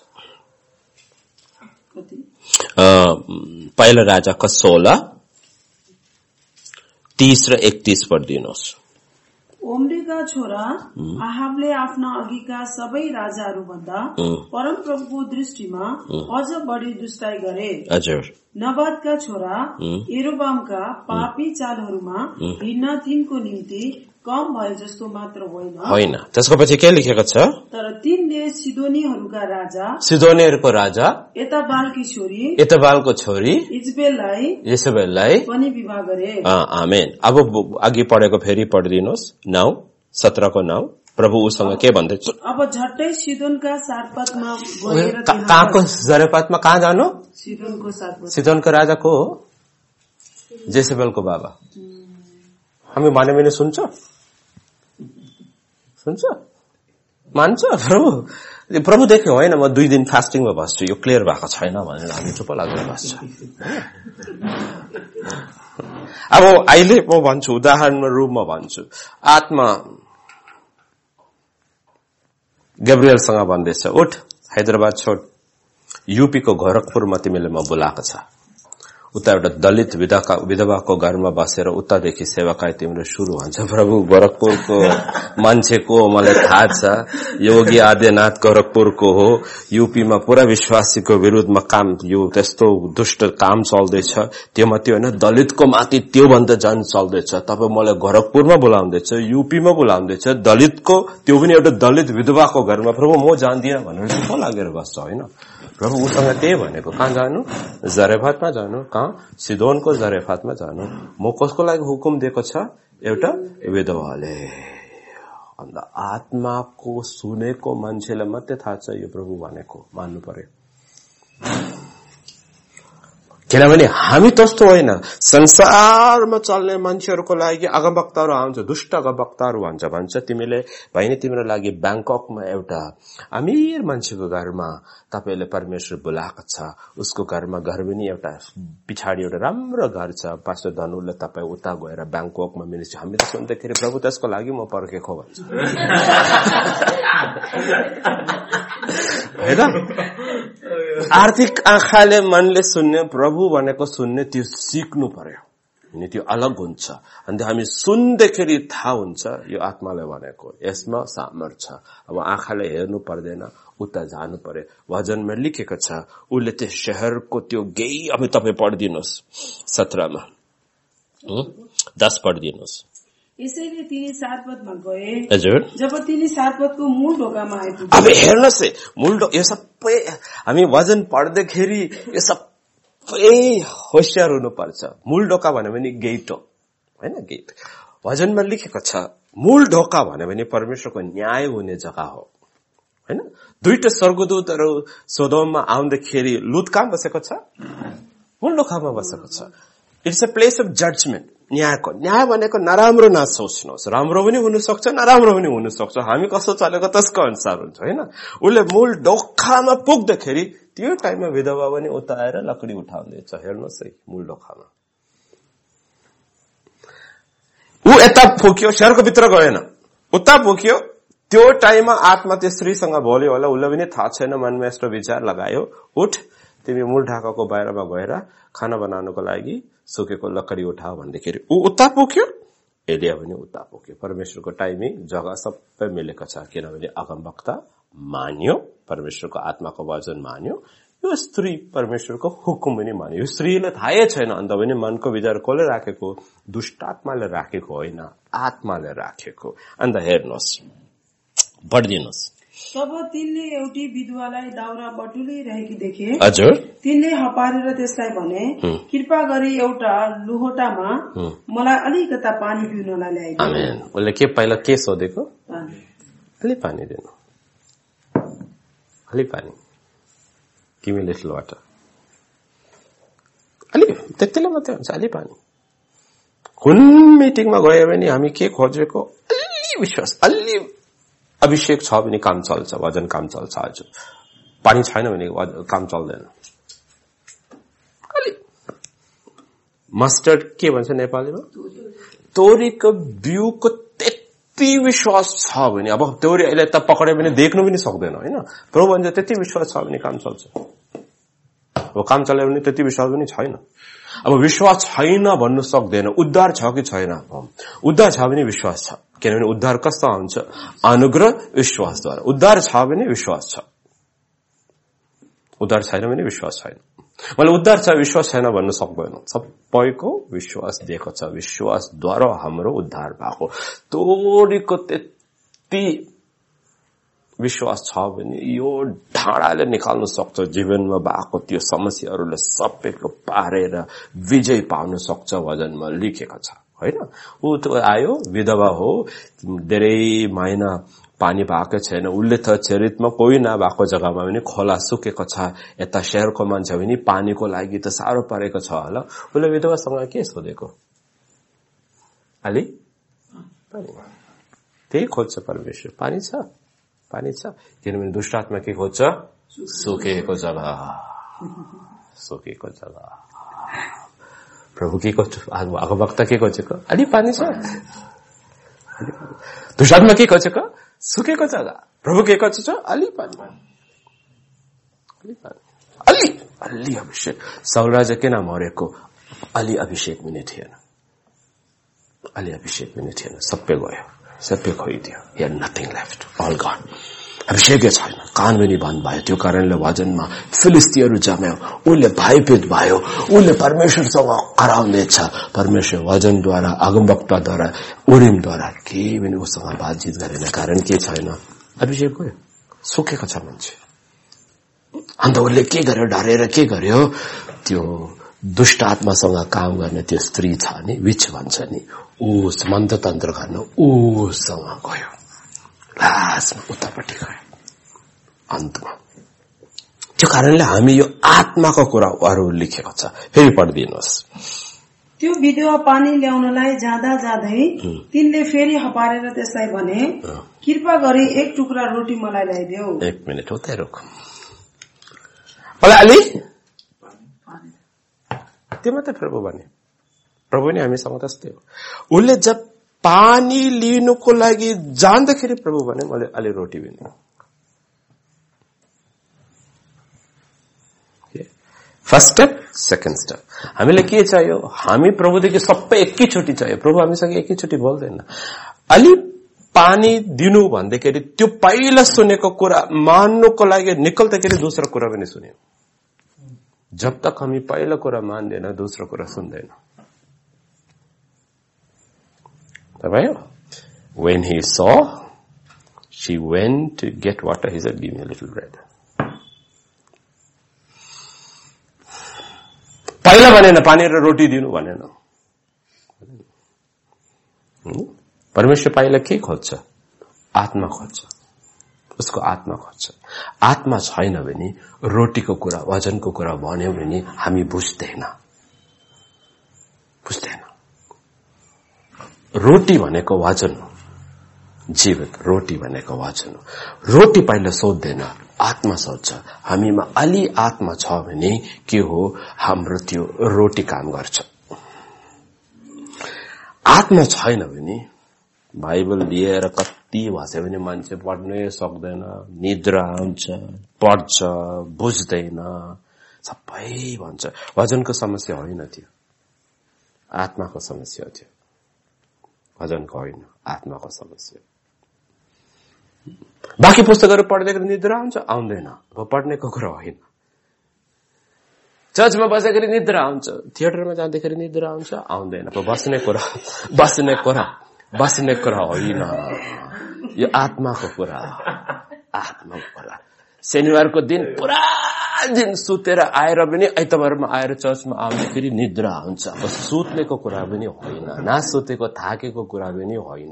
पहिलो राजाको 16 30 र 31 पढिदिनुहोस् ओम्रीका छोरा आहाबले आफ्ना अघिका सबै राजाहरू भन्दा परमप्रभुको दृष्टिमा अझ बढी दुष्टाइ गरे नबादका छोरा यरोबामका पापी चालहरूमा हिँड्न तिनको निम्ति कम भए जस्तो मात्र होइन त्यसको पछि के लेखेको छ तर तिनले सिदोनीहरूको राजा एताबालको छोरी इजबेललाई पनि विवाह गरे आमेन अब अघि पढेको फेरि पढिदिनुहोस् 9:17 को 9 प्रभु उसँग के भन्दैछ अब झट्टै सिदोनका सारपतमा गएर कहाँको जरेपातमा कहाँ जानु सिदोनको सारपत सिदोनको राजाको हो जेसेबेलको बाबा हामी भने पनि सुन्छ मान्छ प्रभु देख्यो होइन म 2 दिन फास्टिङमा बस्छु यो क्लियर भएको छैन भनेर हामी चुप लागेर बस्छ अब अहिले म भन्छु उदाहरण रूपमा भन्छु आत्मा गब्रियलसँग भन्दैछ उठ हैदराबाद छोड यूपी को गोरखपुरमा तिमीले म बोलाएको छ उता एउटा दलित विधवाको घरमा बसेर उतादेखि सेवाकाई तिम्रो सुरु हुन्छ प्रभु गोरखपुरको मान्छेको मलाई थाहा छ योगी आदित्यनाथ गोरखपुरको हो यूपीमा पुरा विश्वासीको विरुद्धमा काम यो त्यस्तो दुष्ट काम चल्दैछ त्यो मात्रै होइन दलितको माथि त्यो भन्दा झन् चल्दैछ तपाईँ मलाई गोरखपुरमा बोलाउँदैछ यूपीमा बोलाउँदैछ दलितको त्यो पनि एउटा दलित विधवाको घरमा प्रभु म जान्दिनँ भनेर चुप लागेर बस्छ होइन प्रभु उसँग त्यही भनेको कहाँ जानु जरेफातमा जानु कहाँ सिदोनको जरेफातमा जानु म कसको लागि हुकुम दिएको छ एउटा विधवाले अन्त आत्माको सुनेको मान्छेलाई मात्रै थाहा छ यो प्रभु भनेको मान्नु पर्यो किनभने हामी त्यस्तो होइन। संसारमा चल्ने मान्छेहरूको लागि अगमवक्ताहरू आउँछ, दुष्ट अगमवक्ताहरू भन्छ तिमीले भाइ तिम्रो लागि ब्याङ्ककमा एउटा अमीर मान्छेको घरमा तपाईले परमेश्वर बोलाएको छ, उसको घरमा घर पनि एउटा पछाडि एउटा राम्रो घर छ, पास्टर धनुले तपाईँ उता गएर ब्याङ्ककमा मिनिस्ट्री। हामी त सुन्दाखेरि प्रभु त्यसको लागि म पर्खेको भन्छ होइन। आर्थिक आँखाले मनले सुन्ने, प्रभु भनेको सुन्ने, त्यो सिक्नु पर्यो अनि त्यो अलग हुन्छ। अनि हामी सुन्दाखेरि थाहा हुन्छ यो आत्माले भनेको, यसमा सामर्थ्य छ। अब आँखाले हेर्नु पर्दैन, उता जानु पर्यो। वचनमा लेखेको छ उसले त्यो शहरको त्यो गेही, अब तपाईँ पढिदिनुहोस् 17 मा 10 पढिदिनुहोस्। यसैले तिनी सातपथमा गए। हजुर। जब तिनी सातपथको मूल ढोकामा आइपुगे। अब हेर्नुहोस् है, यो सबै हामी वचन पढ्दाखेरि यो सबै होशियार हुनुपर्छ। मूल ढोका भन्यो भने गेट हो होइन, गेट। वचनमा लेखेको छ मूल ढोका भन्यो भने परमेश्वरको न्याय हुने जग्गा हो होइन। दुईटा स्वर्गदूतहरू सोदोममा आउँदाखेरि लुत कहाँ बसेको छ? मूल ढोकामा बसेको छ। It's a place of judgement, न्यायको। न्याय भनेको नराम्रो नसोच्नुहोस्, राम्रो पनि हुन सक्छ नराम्रो पनि हुन सक्छ, हामी कस्तो चलेको त्यसको अनुसार हुन्छ होइन। उसले मूल ढोकामा पुग्दाखेरि त्यो टाइममा विधवा पनि उता आएर लकडी उठाउँदैछ। हेर्नुहोस् है, मूल ढोकामा ऊ यता फुक्यो, शहरको भित्र गएन, उता फुक्यो। त्यो टाइममा आत्मा त्यो स्त्रीसँग बोल्यो होला, उसले पनि थाहा छैन, मनमा यस्तो विचार लगायो, उठ तिमी मूल ढाकाको बाहिरमा गएर खाना बनाउनको लागि सुकेको लकडी उठाओ भन्दाखेरि ऊ उता पुग्यो, एलिया पनि उता पुग्यो। परमेश्वरको टाइमिङ जग्गा सबै मिलेको छ, किनभने अगमवक्ता मान्यो, परमेश्वरको आत्माको वचन मान्यो। यो स्त्री परमेश्वरको हुकुम पनि मान्यो। यो स्त्रीले थाहै छैन अन्त पनि मनको विचार कसले राखेको? दुष्ट आत्माले राखेको होइन, आत्माले राखेको। अन्त हेर्नुहोस्, पढिदिनुहोस्। तब तिनले एउटी विधवालाई दाउरा बटुलिरहेकी देखे। हजुर। तिनले हपारेर त्यसलाई भने, कृपा गरी एउटा लोहोटामा मलाई अलिकता पानी पिउनलाई ल्याइदिनु। आमेन। उसले के पहिला के सोधेको? अलि पानी दिनु, अलि पानी, गिभ मी लिटल वाटर। अलि त्यतिले मात्रै हुन्छ, अलि पानी। कुन मिटिङमा गयो भने हामी के खोजेको? अलि विश्वास, अलि अभिषेक छ भने काम चल्छ, वचन काम चल्छ। हजुर, पानी छैन भने काम चल्दैन। अलि मस्टर्ड के भन्छ नेपालीमा? तोरीको बिउको त्यति विश्वास छ भने, अब तोरी अहिले त पक्रायो भने देख्नु पनि सक्दैन होइन। प्रभु भन्छ त्यति विश्वास छ भने काम चल्छ। अब काम चल्यो भने त्यति विश्वास पनि छैन। अब विश्वास छैन भन्नु सक्दैन, उद्धार छ कि छैन? उद्धार छ भने विश्वास छ, किनभने उद्धार कस्तो हुन्छ? अनुग्रह विश्वासद्वारा। उद्धार छ भने विश्वास छ, उद्धार छैन भने विश्वास छैन। मैले उद्धार छ विश्वास छैन भन्नु सक्दैन, सबैको विश्वास दिएको छ। विश्वासद्वारा हाम्रो उद्धार भएको। तोरीको त्यति विश्वास छ भने यो ढाडाले निकाल्न सक्छ, जीवनमा भएको त्यो समस्याहरूले सबैको पारेर विजय पाउन सक्छ, वचनमा लेखेको छ होइन। ऊ त आयो, विधवा हो, धेरै महिना पानी भएको छैन, उसले त चरितमा कोही नभएको जग्गामा पनि खोला सुकेको छ, यता शहरको मान्छे पनि पानीको लागि त साह्रो परेको छ होला। उसले विधवासँग के सोधेको? अलि पानी। त्यही खोज्छ परमेश्वर, पानी छ, पानी छ। किनभने दुष्ट आत्मा के खोज्छ? सुकेको जग्गा, सुकेको जग्गा। प्रभु के खोज्छ? अगमवक्ता के खोजेको? अलि पानी छ। दुष्ट आत्मा के खोजेको? सुकेको जग्गा। प्रभु के खोज्छ? अलि पानी, अलि पानी, अलि अलि अभिषेक। साउल राजा किन मरेको? अलि अभिषेक पनि थिएन, अलि अभिषेक पनि थिएन, सबै गयो, सबै खोइदियो। He had nothing left, all gone. अभिषेकै छैन, कान पनि बन्द भयो। त्यो कारणले वचनमा फिलिस्तीहरू जम्यो, उसले भयभीत भयो, उसले परमेश्वरसँग हराउँदैछ। परमेश्वर वचनद्वारा, अगमवक्ताद्वारा, उरिमद्वारा केही पनि उसँग बातचित गरेन। कारण के छैन? अभिषेक गयो, सुकेको छ मान्छे। अन्त उसले के गर्यो? डरेर के गर्यो? त्यो दुष्ट आत्मासँग काम गर्ने त्यो स्त्री छ नि, विच भन्छ नि, ऊ मन्त्रतन्त्र गर्न ऊसँग गयो। लास्टमा उतापट्टि गयो अन्तमा। त्यो कारणले हामी यो आत्माको कुराहरू लेखेको छ। फेरि पढिदिनुहोस्। त्यो विधवा पानी ल्याउनलाई जाँदा जाँदै तिनले फेरि हपारेर त्यसलाई भने, कृपा गरी एक टुक्रा रोटी मलाई ल्याइदेऊ। एक मिनट उतै रोक। अलि त्यो मात्रै प्रभु भने। प्रभु नि हामीसँग त्यस्तै हो। उसले जब पानी लिनुको लागि जाँदाखेरि प्रभु भने मैले अलि रोटी पनि। First step, second step. हामीले के चाहियो? हामी प्रभुदेखि सबै एकैचोटि चाहियो। प्रभु हामीसँग एकैचोटि बोल्दैन। अलि पानी दिनु भन्दाखेरि त्यो पहिला सुनेको कुरा मान्नुको लागि निकल्दाखेरि दोस्रो कुरा पनि सुन्यौं। जब तक हामी पहिलो कुरा मान्दैन दोस्रो कुरा सुन्दैन। भयो? When he saw, she went to get water. He said, give me a little bread. पहिला भनेन पानी र रोटी दिनु भनेन। परमेश्वर पहिला के खोज्छ? आत्मा खोज्छ। उसको आत्मा खोज्छ। आत्मा छैन भने रोटीको कुरा, वचनको कुरा भन्यो भने हामी बुझ्दैन। रोटी भनेको वचन हो। जीवित रोटी भनेको वचन हो। रोटी पहिला सोध्दैन, आत्मा सोध्छ। हामीमा अलि आत्मा छ भने के हो? हाम्रो त्यो रोटी काम गर्छ। आत्मा छैन भने बाइबल लिएर कति भाषा पनि मान्छे पढ्नै सक्दैन, निद्रा आउँछ, पढ्छ, बुझ्दैन, सबै भन्छ। वचनको समस्या होइन त्यो, आत्माको समस्या थियो। वचनको होइन, आत्माको समस्या। बाँकी पुस्तकहरू पढ्दाखेरि निद्रा आउँछ, आउँदैन। अब पढ्नेको कुरा होइन। चर्चमा बसेखेरि निद्रा आउँछ, थिएटरमा जाँदाखेरि निद्रा आउँछ, आउँदैन। अब बस्ने कुरा होइन, यो आत्माको कुरा। आत्माको कुरा। शनिबारको दिन पुरा दिन सुतेर आएर पनि आइतबारमा आएर चर्चमा आउँदाखेरि निद्रा आउँछ। अब सुत्नेको कुरा पनि होइन, नसुतेको थाकेको कुरा पनि होइन।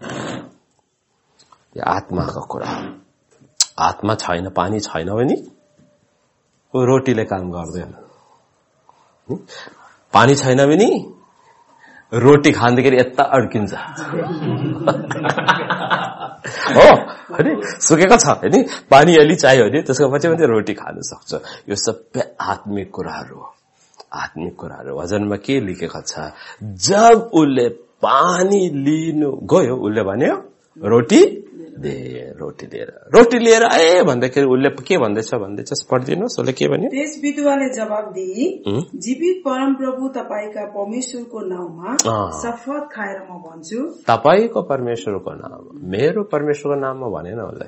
यो आत्माको कुरा। आत्मा छैन, पानी छैन भने रोटीले काम गर्दैन। पानी छैन भने रोटी खाँदाखेरि यता अड्किन्छ। हो हैन, सुकेको छ हैन, पानी अलि चाहियो भने त्यसको पछि पनि रोटी खान सक्छ। यो सबै आत्मिक कुराहरू हो। आत्मिक कुराहरू। वचनमा के लेखेको छ? जब उसले पानी लिनु गयो, उसले भन्यो रोटी लिएर आए भन्दाखेरि उसले के भन्दैछ पढिदिनुहोस्। उसले के भन्यो? त्यस विधवाले जवाब दिई, जीवित परमप्रभु तपाईका परमेश्वरको नाममा शपथ खाएर म भन्छु। तपाईको परमेश्वरको नाम, मेरो परमेश्वरको नाममा भनेन उसले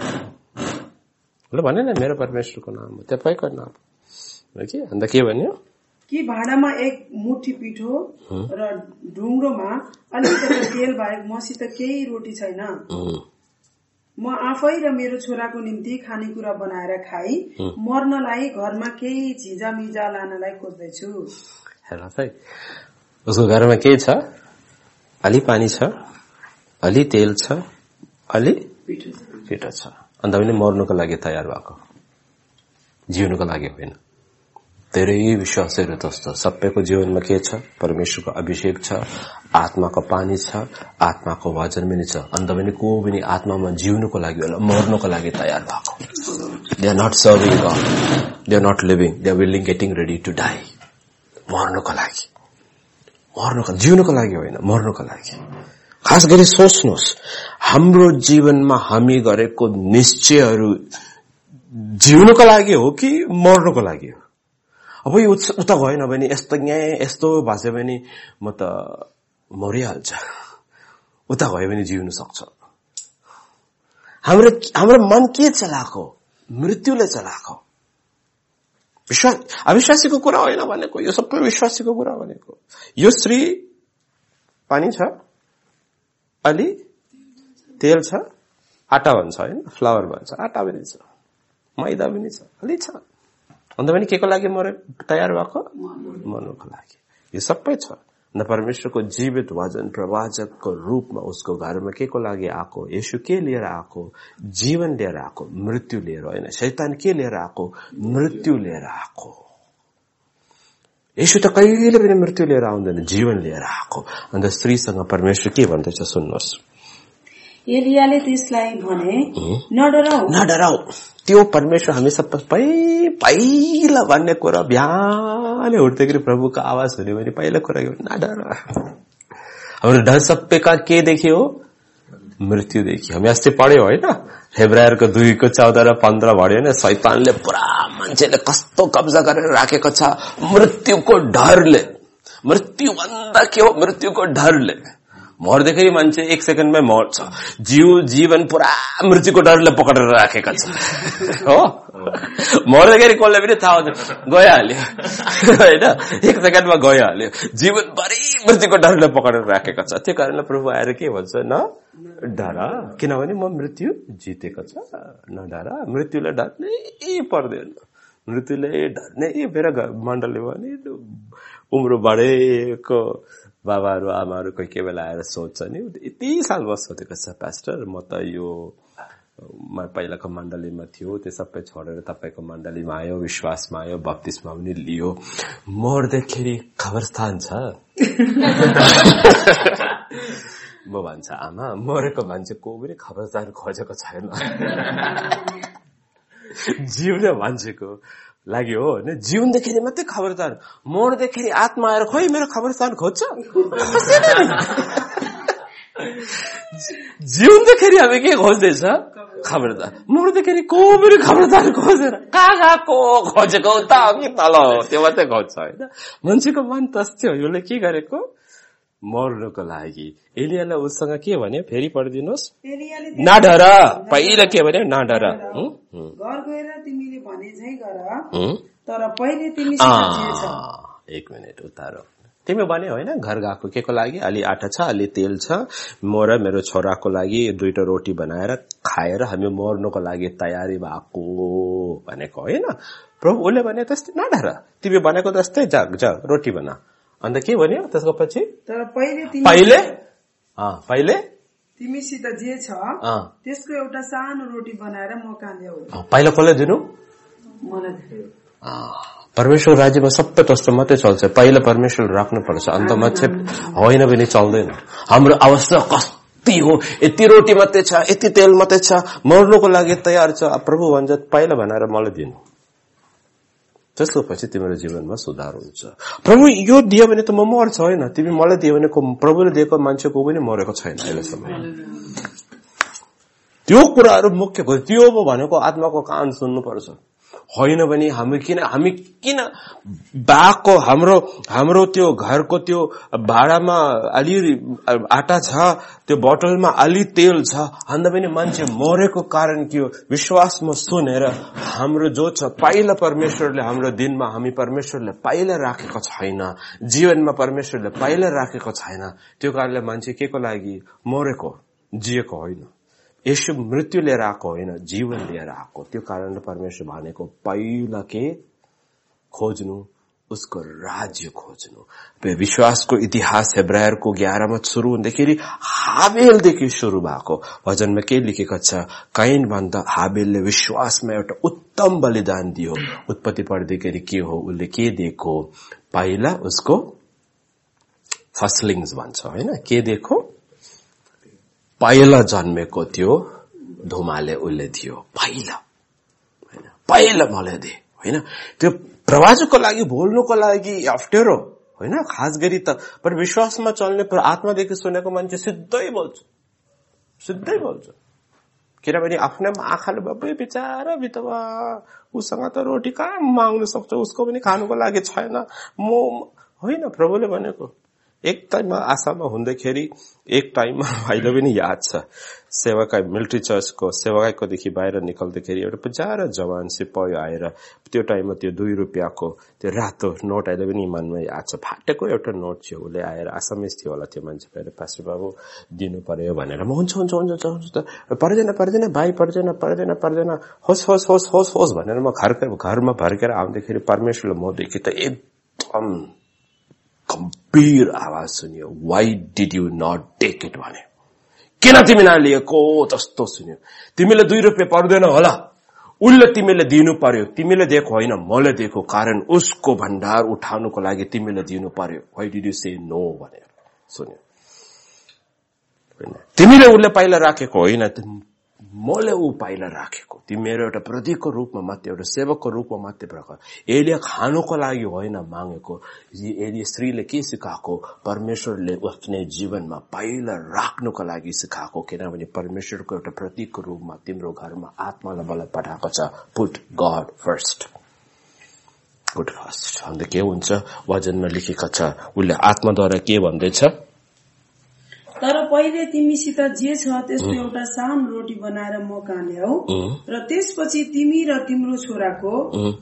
भनेन मेरो परमेश्वरको नाम हो, तपाईको नाम हो कि। अन्त के भन्यो? कि भाँडामा एक मुठी पिठो र ढुङ्ग्रोमा अलिकति तेल बाहेक मसित केही रोटी छैन। म आफै र मेरो छोराको निम्ति खानेकुरा बनाएर खाई मर्नलाई घरमा केही झिजामिजा लानलाई खोज्दैछु। हेर है, उसको घरमा के छ? अलि पानी छ, अलि तेल छ, अलि पिठो छ। अन्त पनि मर्नुको लागि तयार भएको, जिउनुको लागि होइन। धेरै विश्वासहरू त्यस्तो। सबैको जीवनमा के छ? परमेश्वरको अभिषेक छ, आत्माको पानी छ, आत्माको वचन पनि छ। अन्त पनि को पनि आत्मामा जिउनुको लागि होला, मर्नुको लागि तयार भएको। They are not serving God, they are not living, they are willing getting ready to die. मर्नुको लागि, जिउनुको लागि होइन, मर्नुको लागि। खास गरी सोच्नुहोस्, हाम्रो जीवनमा हामी गरेको निश्चयहरू जिउनुको लागि हो कि मर्नुको लागि हो? अब यो उता गएन भने यस्तो भाषा भने म त मरिहाल्छ, उता गयो भने जिउन सक्छ। हाम्रो मन के चलाएको? मृत्युले चलाएको। अविश्वासीको कुरा होइन भनेको, यो सबै विश्वासीको कुरा भनेको। यो स्त्री पानी छ, अलि तेल छ, आटा भन्छ होइन, फ्लावर भन्छ, आटा पनि छ, मैदा पनि छ, अलि छ। अन्त पनि के को लागि तयार भएको? मर्नुको लागि। यो सबै छ। न परमेश्वरको जीवित वचन प्रवाचकको रूपमा उसको घरमा के को लागि आएको, येशू के लिएर आएको, जीवन लिएर आएको, मृत्यु लिएर होइन। शैतान के लिएर आएको, मृत्यु लिएर आएको। येशू त कहिले पनि मृत्यु लिएर आउँदैन, जीवन लिएर आएको। अन्त स्त्रीसँग परमेश्वर के भन्दैछ सुन्नुहोस्। एलियाले त्यसलाई भने, नडराऊ। त्यो परमेश्वर हामी सब पहिला भन्ने कुरा बिहानै उठ्दाखेरि प्रभुको आवाज हुने भने पहिला कुरा के, नडर। हाम्रो डर सबै के देखियो, मृत्यु देखियो। हामी अस्ति पढ्यौं होइन, हेब्रायरको 2:14 र 15 भन्यो होइन, शैतानले पुरा मान्छेले कस्तो कब्जा गरेर राखेको छ, मृत्युको डरले। मृत्यु भन्दा के हो, मृत्युको डरले। मर्दाखेरि मान्छे 1 सेकेन्डमै मर्छ, जीवन पुरा मृत्युको डरले पकडेर राखेका छ हो। मर्दाखेरि कसले पनि थाहा हुँदैन, गइहाल्यो होइन, 1 सेकेन्डमा गइहाल्यो। जीवनभरि मृत्युको डरले पकडेर राखेका छ। त्यो कारणले प्रभु आएर के भन्छ, न डर, किनभने म मृत्यु जितेको छ, न डर। मृत्युले डर्नै पर्दैन, मृत्युले डर्नै। मेरो मण्डलले भने उम्रो बढेको बाबाहरू आमाहरू कोही बेला आएर सोध्छ नि, यति साल बस सोधेको छ पास्टर, म त यो पहिलाको मण्डलीमा थियो, त्यो सबै छोडेर तपाईँको मण्डलीमा आयो, विश्वासमा आयो, बप्तिस्मा पनि लियो, मर्दाखेरि खबरस्थान छ। म भन्छ, आमा मरेको मान्छे को पनि खबरस्थान खोजेको छैन। जिउने मान्छेको लागि हो होइन, जिउँदाखेरि मात्रै खबरदार, मर्दाखेरि आत्मा आएर खोइ मेरो खबरस्थान खोज्छ। जिउँदाखेरि हामी के खोज्दैछ, खबरदार। मर्दाखेरि को पनि खबरदार खोजेर कहाँ को खोजेको त कि तल हो, त्यो मात्रै खोज्छ होइन। मान्छेको मन तस्तै हो। यसले के गरेको, मर्नुको लागि। एलियाले उसँग के भन्यो, फेरि पढिदिनुहोस्। नडर, पहिला के भन्यो, नडर। घर गएर तिमीले भने झै गर, तर पहिले तिमीसँग जे छ। 1 मिनेट उतारो। तिमी भने होइन, घर गएको के को लागि, अलि आटा छ, अलि तेल छ, म र मेरो छोराको लागि 2टा रोटी बनाएर खाएर हामी मर्नुको लागि तयारी भएको भनेको होइन। प्रभु उसले भने त्यस्तै नडर, तिमी भनेको जस्तै जा रोटी बना। अन्त के भन्यो त्यसको पछि, तर पहिले तिमीसित जे छ त्यसको एउटा सानो रोटी बनाएर म कहाँ ल्याऊ। पहिला कसले दिनु, परमेश्वर राज्यमा सबै त्यस्तो मात्रै चल्छ। पहिला परमेश्वर राख्नुपर्छ, अन्त मात्रै होइन भने चल्दैन। हाम्रो अवस्था कति हो, यति रोटी मात्रै छ, यति तेल मात्रै छ, मर्नुको लागि तयार छ। प्रभु भन्छ पहिला भनेर मलाई दिनु, त्यसको पछि तिम्रो जीवनमा सुधार हुन्छ। प्रभु यो दियो भने त म मर्छ होइन, तिमी मलाई दियो भने प्रभुले दिएको मान्छेको पनि मरेको छैन अहिलेसम्म। त्यो कुराहरू मुख्य हो। त्यो भनेको आत्माको कान सुन्नुपर्छ, होइन भने हामी किन बाको हाम्रो त्यो घरको त्यो भाडामा अलि आटा छ, त्यो बोतलमा अलि तेल छ, अन्त पनि मान्छे मरेको कारण के हो, विश्वासमा सुनेर हाम्रो जो छ पहिला परमेश्वरले हाम्रो दिनमा हामी परमेश्वरले पहिला राखेको छैन, जीवनमा परमेश्वरले पहिला राखेको छैन। त्यो कारणले मान्छे के को लागि मरेको, जिएको होइन। येशू मृत्यु लिएर आएको होइन, जीवन लिएर आएको। त्यो कारणले परमेश्वर भनेको पहिला के खोज्नु, उसको राज्य खोज्नु। विश्वासको इतिहास हेब्रायरको 11 सुरु हुँदाखेरि हाबेलदेखि सुरु भएको। वचनमा के लेखेको छ, कैन भन्दा हाबेलले विश्वासमा एउटा उत्तम बलिदान दियो। उत्पत्ति पढ्दाखेरि के हो, उसले के दिएको, पहिला उसको फर्स्टलिङ्स भन्छ होइन, के दिएको, पहिला जन्मेको त्यो धुमाले उसले दियो। पहिला मलाई दे होइन। त्यो प्रवाचकको लागि बोल्नुको लागि अप्ठ्यारो होइन, खास गरी त। पर विश्वासमा चल्ने, पर आत्मादेखि सुनेको मान्छे सिधै बोल्छ, किनभने आफ्नै आँखाले बाबु बिचारा बितवा, उसँग त रोटी कहाँ माग्नु सक्छ, उसको पनि खानुको लागि छैन। म होइन, प्रभुले भनेको एक टाइममा आशामा हुँदाखेरि एक टाइममा भाइले पनि याद छ, सेवाकाई मिलिट्री चर्चको सेवाकाईकोदेखि बाहिर निकल्दाखेरि एउटा बिचारा जवान सिपाही आएर त्यो टाइममा त्यो 2 रुपियाँको त्यो रातो नोट अहिले पनि मनमा याद छ, फाटेको एउटा नोट थियो। उसले आएर आसामिज थियो होला त्यो मान्छे, पहिला पास्टर बाबु दिनु पर्यो भनेर, म हुन्छ पर्दैन भाइ, पर्दैन होस् भनेर म घरमा भर्केर आउँदाखेरि परमेश्वरले मदेखि त एकदम गम्भीर आवाज सुन्यो, why did you not take it भन्यो। किन तिमीलाई लिएको जस्तो सुन्यो। तिमीले 2 रुपैयाँ पर्दैन होला, उसले तिमीले दिनु पर्यो, तिमीले दिएको होइन मैले दिएको, कारण उसको भण्डार उठाउनको लागि तिमीले दिनु पर्यो। why did you say no भनेर सुन्यो। तिमीले उसले पहिला राखेको होइन, मैले ऊ पहिला राखेको। तिमी मेरो एउटा प्रतीकको रूपमा मात्रै, एउटा सेवकको रूपमा मात्रै प्रकार। एलिया खानुको लागि होइन मागेको। एलिया स्त्रीले के सिकाएको, परमेश्वरले आफ्नो जीवनमा पहिला राख्नुको लागि सिकाएको। किनभने परमेश्वरको एउटा प्रतीकको रूपमा तिम्रो घरमा आत्मालाई बल पठाएको छ। Put God first, put first. अन्त के हुन्छ, वचनमा लेखेको छ, उसले आत्माद्वारा के भन्दैछ, तर पहिले तिमीसित जे छ त्यसको एउटा सानो रोटी बनाएर म कहाँ ल्याऊ, र त्यसपछि तिमी र तिम्रो छोराको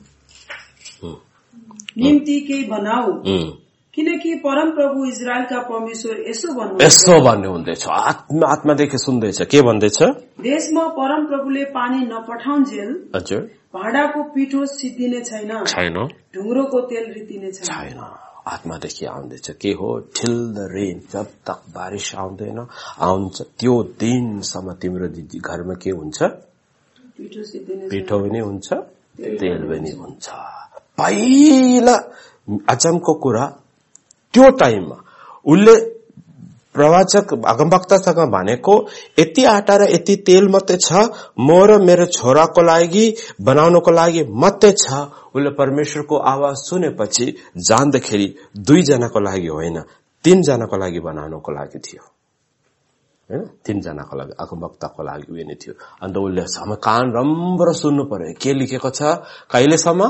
निम्ति केही बनाऊ, किनकि परमप्रभु इजरायलका परमेश्वर यसो भन्नुहुँदैछ। आत्मादेखि सुन्दैछ, के भन्दैछ, देशमा परमप्रभुले पानी नपठाउन्जेल भाँडाको पिठो सिद्धिने छैन, ढुङ्ग्रोको तेल रितिने छैन। आत्मादेखि आउँदैछ। के हो, टिल द रेन, जब तक बारिश आउँदैन आउँछ त्यो दिनसम्म तिम्रो घरमा के हुन्छ, पिठो पनि हुन्छ, तेल पनि हुन्छ। पहिला अचम्मको कुरा, त्यो टाइममा उसले प्रवाचक अगमवक्तासँग भनेको यति आटा र यति तेल मात्रै छ, म र मेरो छोराको लागि बनाउनको लागि मात्रै छ। उसले परमेश्वरको आवाज सुनेपछि जान्दाखेरि 2 जनाको लागि होइन, 3 जनाको लागि बनाउनको लागि थियो हैन, 3 जनाको लागि, अगमवक्ताको लागि पनि थियो। अन्त उसले कान राम्रो सुन्नु पर्यो, के लेखेको छ, कहिलेसम्म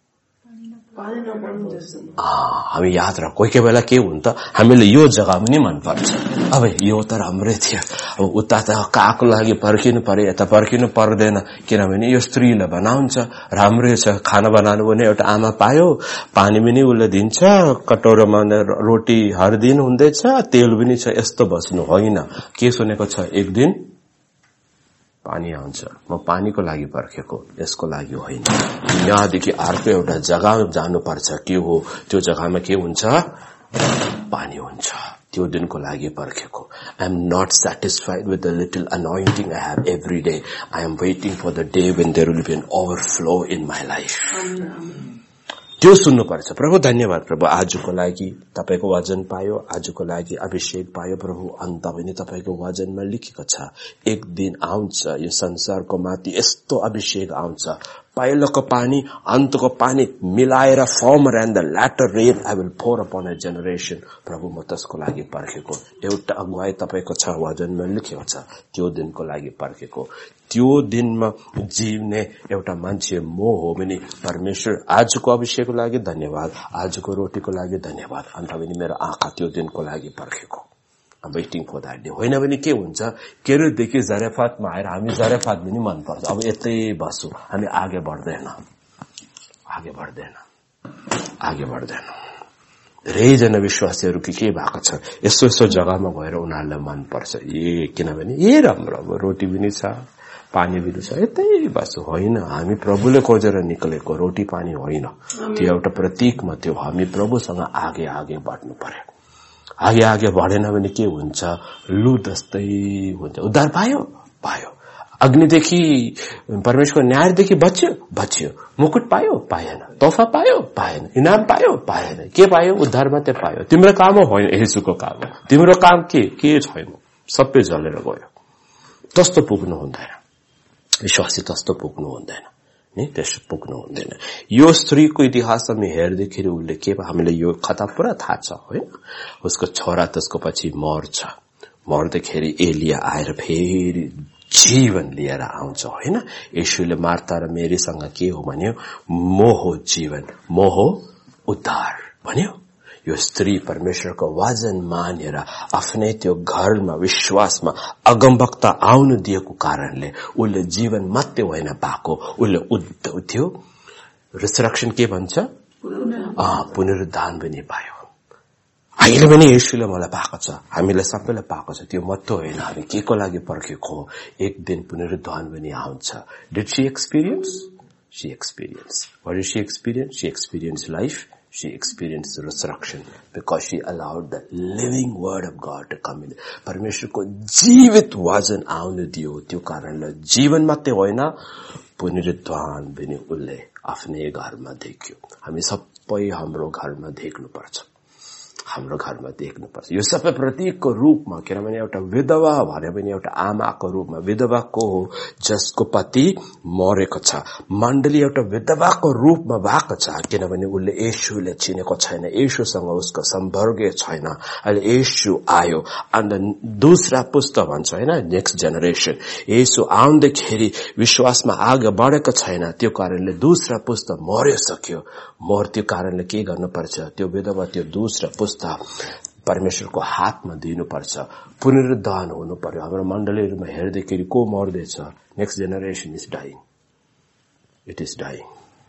हामी याद राख। कोही कोही बेला के हुन्छ, हामीले यो जग्गा पनि मन पर्छ, अब यो त राम्रै थियो, अब उता त काको लागि पर्खिनु पर्यो, यता पर्खिनु पर्दैन, किनभने यो स्त्रीले बनाउँछ, राम्रै छ। खाना बनाउनु भने एउटा आमा पायो, पानी पनि उसले दिन्छ, कटोरामा रोटी हर दिन हुँदैछ, तेल पनि छ, यस्तो बस्नु होइन। के सुनेको छ, एक दिन पानी आउँछ, म पानीको लागि पर्खेको, यसको लागि होइन। यहाँदेखि अर्को एउटा जग्गा जानुपर्छ। के हो त्यो जग्गामा, के हुन्छ, पानी हुन्छ। त्यो दिनको लागि पर्खेको। I am not satisfied with the little anointing I have every day. I am waiting for the day when there will be an overflow in my life. त्यो सुन्नु पर्छ। प्रभु धन्यवाद प्रभु, आजको लागि तपाईको वचन पायो, आजको लागि अभिषेक पायो प्रभु। अन्त पनि तपाईको वचनमा लेखेको छ, एक दिन आउँछ यो संसारको माथि यस्तो अभिषेक आउँछ, पहिलोको पानी अन्तको पानी मिलाएर former and the latter rain I will pour upon a generation. प्रभु म त्यसको लागि पर्खेको। एउटा अगुवाई तपाईको छ, वचनमा लेखेको छ, त्यो दिनको लागि पर्खेको। त्यो दिनमा जिउने एउटा मान्छे म हो भने परमेश्वर आजको अभिषेकको लागि धन्यवाद, आजको रोटीको लागि धन्यवाद। अन्त पनि मेरो आँखा त्यो दिनको लागि पर्खेको। I'm waiting for that day. होइन भने के हुन्छ, केरुदेखि जरेफातमा आएर हामी जरेफात पनि मन पर्छ, अब यतै बसु, हामी आगे बढ्दैन। धेरैजना विश्वासीहरू के भएको छ, यसो जग्गामा गएर उनीहरूलाई मन पर्छ, किनभने राम्रो, अब रोटी पनि छ, पानी पनि छ, यतै बसु। होइन, हामी प्रभुले खोजेर निक्लेको, रोटी पानी होइन, त्यो एउटा प्रतीक मात्रै हो। हामी प्रभुसँग आगे बढ्नु पर्यो। आगे बढेन भने के हुन्छ, लु जस्तै हुन्छ। उद्धार पायो, अग्निदेखि, परमेश्वरको न्यायदेखि बच्यो, मुकुट पायो, पाएन, तोहफा पायो, पाएन, इनाम पायो, पाएन। के पायो, उद्धार मात्रै पायो। तिम्रो काम हो, होइन, येशूको काम हो। तिम्रो काम के छैन, सबै जलेर गयो। तस्तो पुग्नु हुँदैन, विश्वासी तस्तो पुग्नु हुँदैन नि, त्यसो पुग्नु हुँदैन। यो स्त्रीको इतिहास हामी हेर्दाखेरि उसले के, हामीले यो कथा पुरा थाहा छ होइन। उसको छोरा त्यसको पछि मर्दाखेरि एलिया आएर फेरि जीवन लिएर आउँछ होइन। येशूले मार्था र मेरीसँग के हो भन्यो, म हो जीवन, म हो उद्धार भन्यो। यो स्त्री परमेश्वरको वचन मानेर आफ्नै त्यो घरमा विश्वासमा अगमवक्ता आउनु दिएको कारणले उसले जीवन मात्रै होइन पाएको, उसले थियो रिसरेक्सन के भन्छ, पुनरुत्थान पनि पायो। अहिले पनि येशूले मलाई पाएको छ, हामीले सबैलाई पाएको छ। त्यो मात्रै होइन, हामी के को लागि पर्खेको, एक दिन पुनरुत्थान पनि आउँछ। Did she experience? She experienced. What did she experience? She experienced life She experienced resurrection because she allowed the living word of God to come in. परमेश्वरको जीवित वचन आउन दियो, त्यो कारणले जीवन मात्रै होइन पुनरुत्थान पनि उले आफ्नै घरमा देख्यो। हामी सबै हाम्रो घरमा देख्नुपर्छ, हाम्रो घरमा देख्नुपर्छ। यो सबै प्रतीकको रूपमा, किनभने एउटा विधवा भने पनि एउटा आमाको रूपमा, विधवा को हो जसको पति मरेको छ। मण्डली एउटा विधवाको रूपमा भएको छ, किनभने उसले येशूले चिनेको छैन, येशूसँग उसको सम्पर्क छैन। अहिले येशू आयो, अन्त दूसरा पुस्ता भन्छ होइन, नेक्स्ट जेनेरेसन। येशू आउँदाखेरि विश्वासमा आगे बढेको छैन, त्यो कारणले दूसरा पुस्ता मरिसक्यो। त्यो कारणले के गर्नुपर्छ, त्यो विधवा त्यो दूसरा पुस्ता परमेश्वरको हातमा दिनुपर्छ, पुनरुद्धान हुनु पर्यो। हाम्रो मण्डलीहरुमा हेर्दाखेरि को मर्दैछ, next generation is dying, it is dying.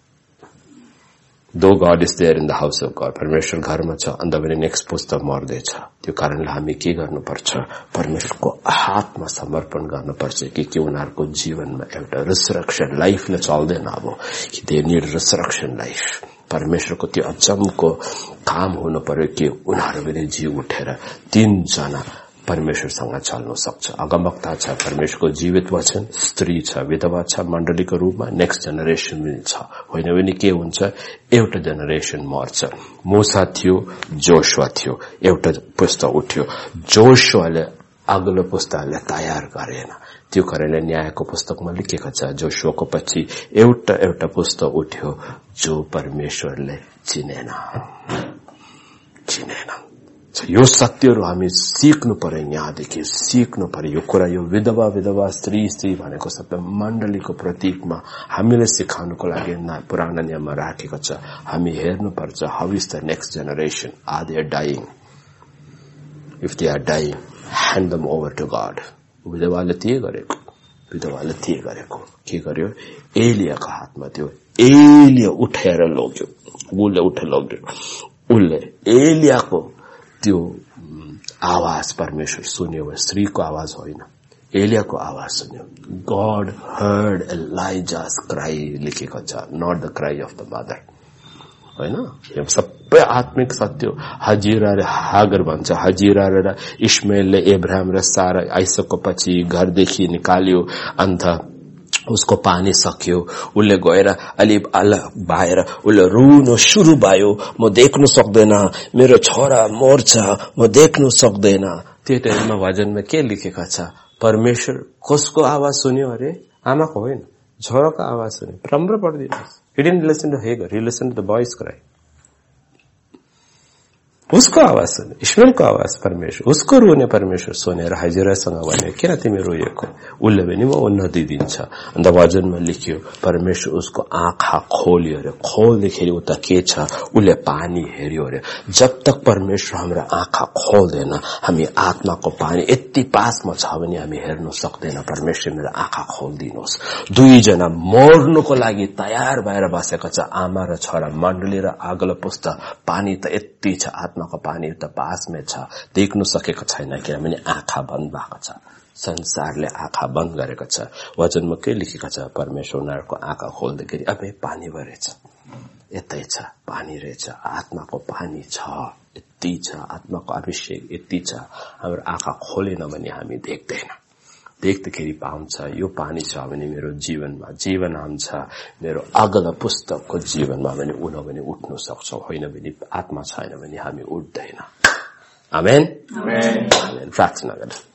Though God is there in the house of God, परमेश्वर घरमा छ, अन्त पनि नेक्स्ट पुस्ता मर्दैछ। त्यो कारणले हामी के गर्नुपर्छ, परमेश्वरको हातमा समर्पण गर्नुपर्छ कि उनीहरूको जीवनमा एउटा रिसरेक्सन लाइफले चल्दैन। अब दे नीड रिसरेक्सन लाइफ। परमेश्वरको त्यो अचम्मको काम हुनु पर्यो कि उनीहरू पनि जी उठेर 3 जना परमेश्वरसँग चल्न सक्छ। अगमवक्ता छ, परमेश्वरको जीवित वचन, स्त्री छ, विधवा छ मण्डलीको रूपमा, नेक्स्ट जेनेरेसन पनि छ। होइन भने के हुन्छ, एउटा जेनेरेसन मर्छ। मूसा थियो, जोशुवा थियो, एउटा पुस्ता उठ्यो। जोशुवाले अग्लो पुस्ताले तयार गरेन, त्यो कारणले न्यायको पुस्तकमा लेखेको छ, जोशुवाको पछि एउटा पुस्ता उठ्यो जो परमेश्वरले चिनेन। यो सत्यहरू हामी सिक्नु पर्यो, यहाँदेखि सिक्नु पर्यो यो कुरा। यो विधवा स्त्री भनेको सबै मण्डलीको प्रतीकमा हामीले सिकाउनको लागि पुरानो नियममा राखेको छ। हामी हेर्नुपर्छ, how is the next generation, are they dying? If they are dying, hand them over to God. विधवाले के गरेको के गर्यो, एलियाको हातमा थियो। एलिया उठेर लग्यो, उसले एलियाको त्यो आवाज परमेश्वर सुन्यो, स्त्रीको आवाज होइन, एलियाको आवाज सुन्यो। गॉड हर्ड एलाइजास क्राई लेखेको छ, not the cry of the mother. होइन, यो सबै आत्मिक सत्य। हजिरा र हागर भन्छ, हजिरा र इस्माइलले एब्राहिम र सारा आइसकको पछि घरदेखि निकाल्यो, अन्त उसको पानी सक्यो। उसले गएर अलि बाहिर उसले रुन सुरु भयो, म देख्नु सक्दैन, मेरो छोरा मर्छ, म देख्नु सक्दैन। त्यो टाइममा भजनमा के लेखेको छ, परमेश्वर कसको आवाज सुन्यो अरे? आमाको होइन, छोराको आवाज सुन्यो। राम्रो पढिदिनुहोस्। He didn't listen to Hagar, he listened to the boy's cry. उसको आवाज सुन्यो, ईश्वरको आवाज परमेश्वर, उसको रुने परमेश्वर सुनेर हजिरासँग भन्यो, किन तिमी रोएको? उसले पनि म उन्नति दिन्छ। अन्त वचनमा लेख्यो, परमेश्वर उसको आँखा खोल्यो अरे। खोल्दाखेरि उता के छ, उसले पानी हेर्यो अरे। जब तक परमेश्वर हाम्रो आँखा खोल्दैन, हामी आत्माको पानी यति पासमा छ भने हामी हेर्न सक्दैन। परमेश्वर मेरो आँखा खोलिदिनुहोस्। 2 जना मर्नुको लागि तयार भएर बसेको छ, आमा र छोरा। मण्डली र अग्लो पुस्ता, पानी त यति छ, आत्माको पानी त पासमै छ, देख्नु सकेको छैन, किनभने आँखा बन्द भएको छ। संसारले आँखा बन्द गरेको छ। वचनमा के लेखेको छ, परमेश्वर उनीहरूको आँखा खोल्दाखेरि अब पानी भरेछ, यतै छ, पानी रहेछ, आत्माको पानी छ, यति छ, आत्माको अभिषेक यति छ। हाम्रो आँखा खोलेन भने हामी देख्दैन, देख्दाखेरि पाउँछ यो पानी छ भने मेरो जीवनमा जीवन आउँछ, मेरो अग्लो पुस्तकको जीवनमा भने उठ्न सक्छ। होइन भने आत्मा छैन भने हामी उठ्दैन। आमेन, आमेन। प्रार्थना गरौँ।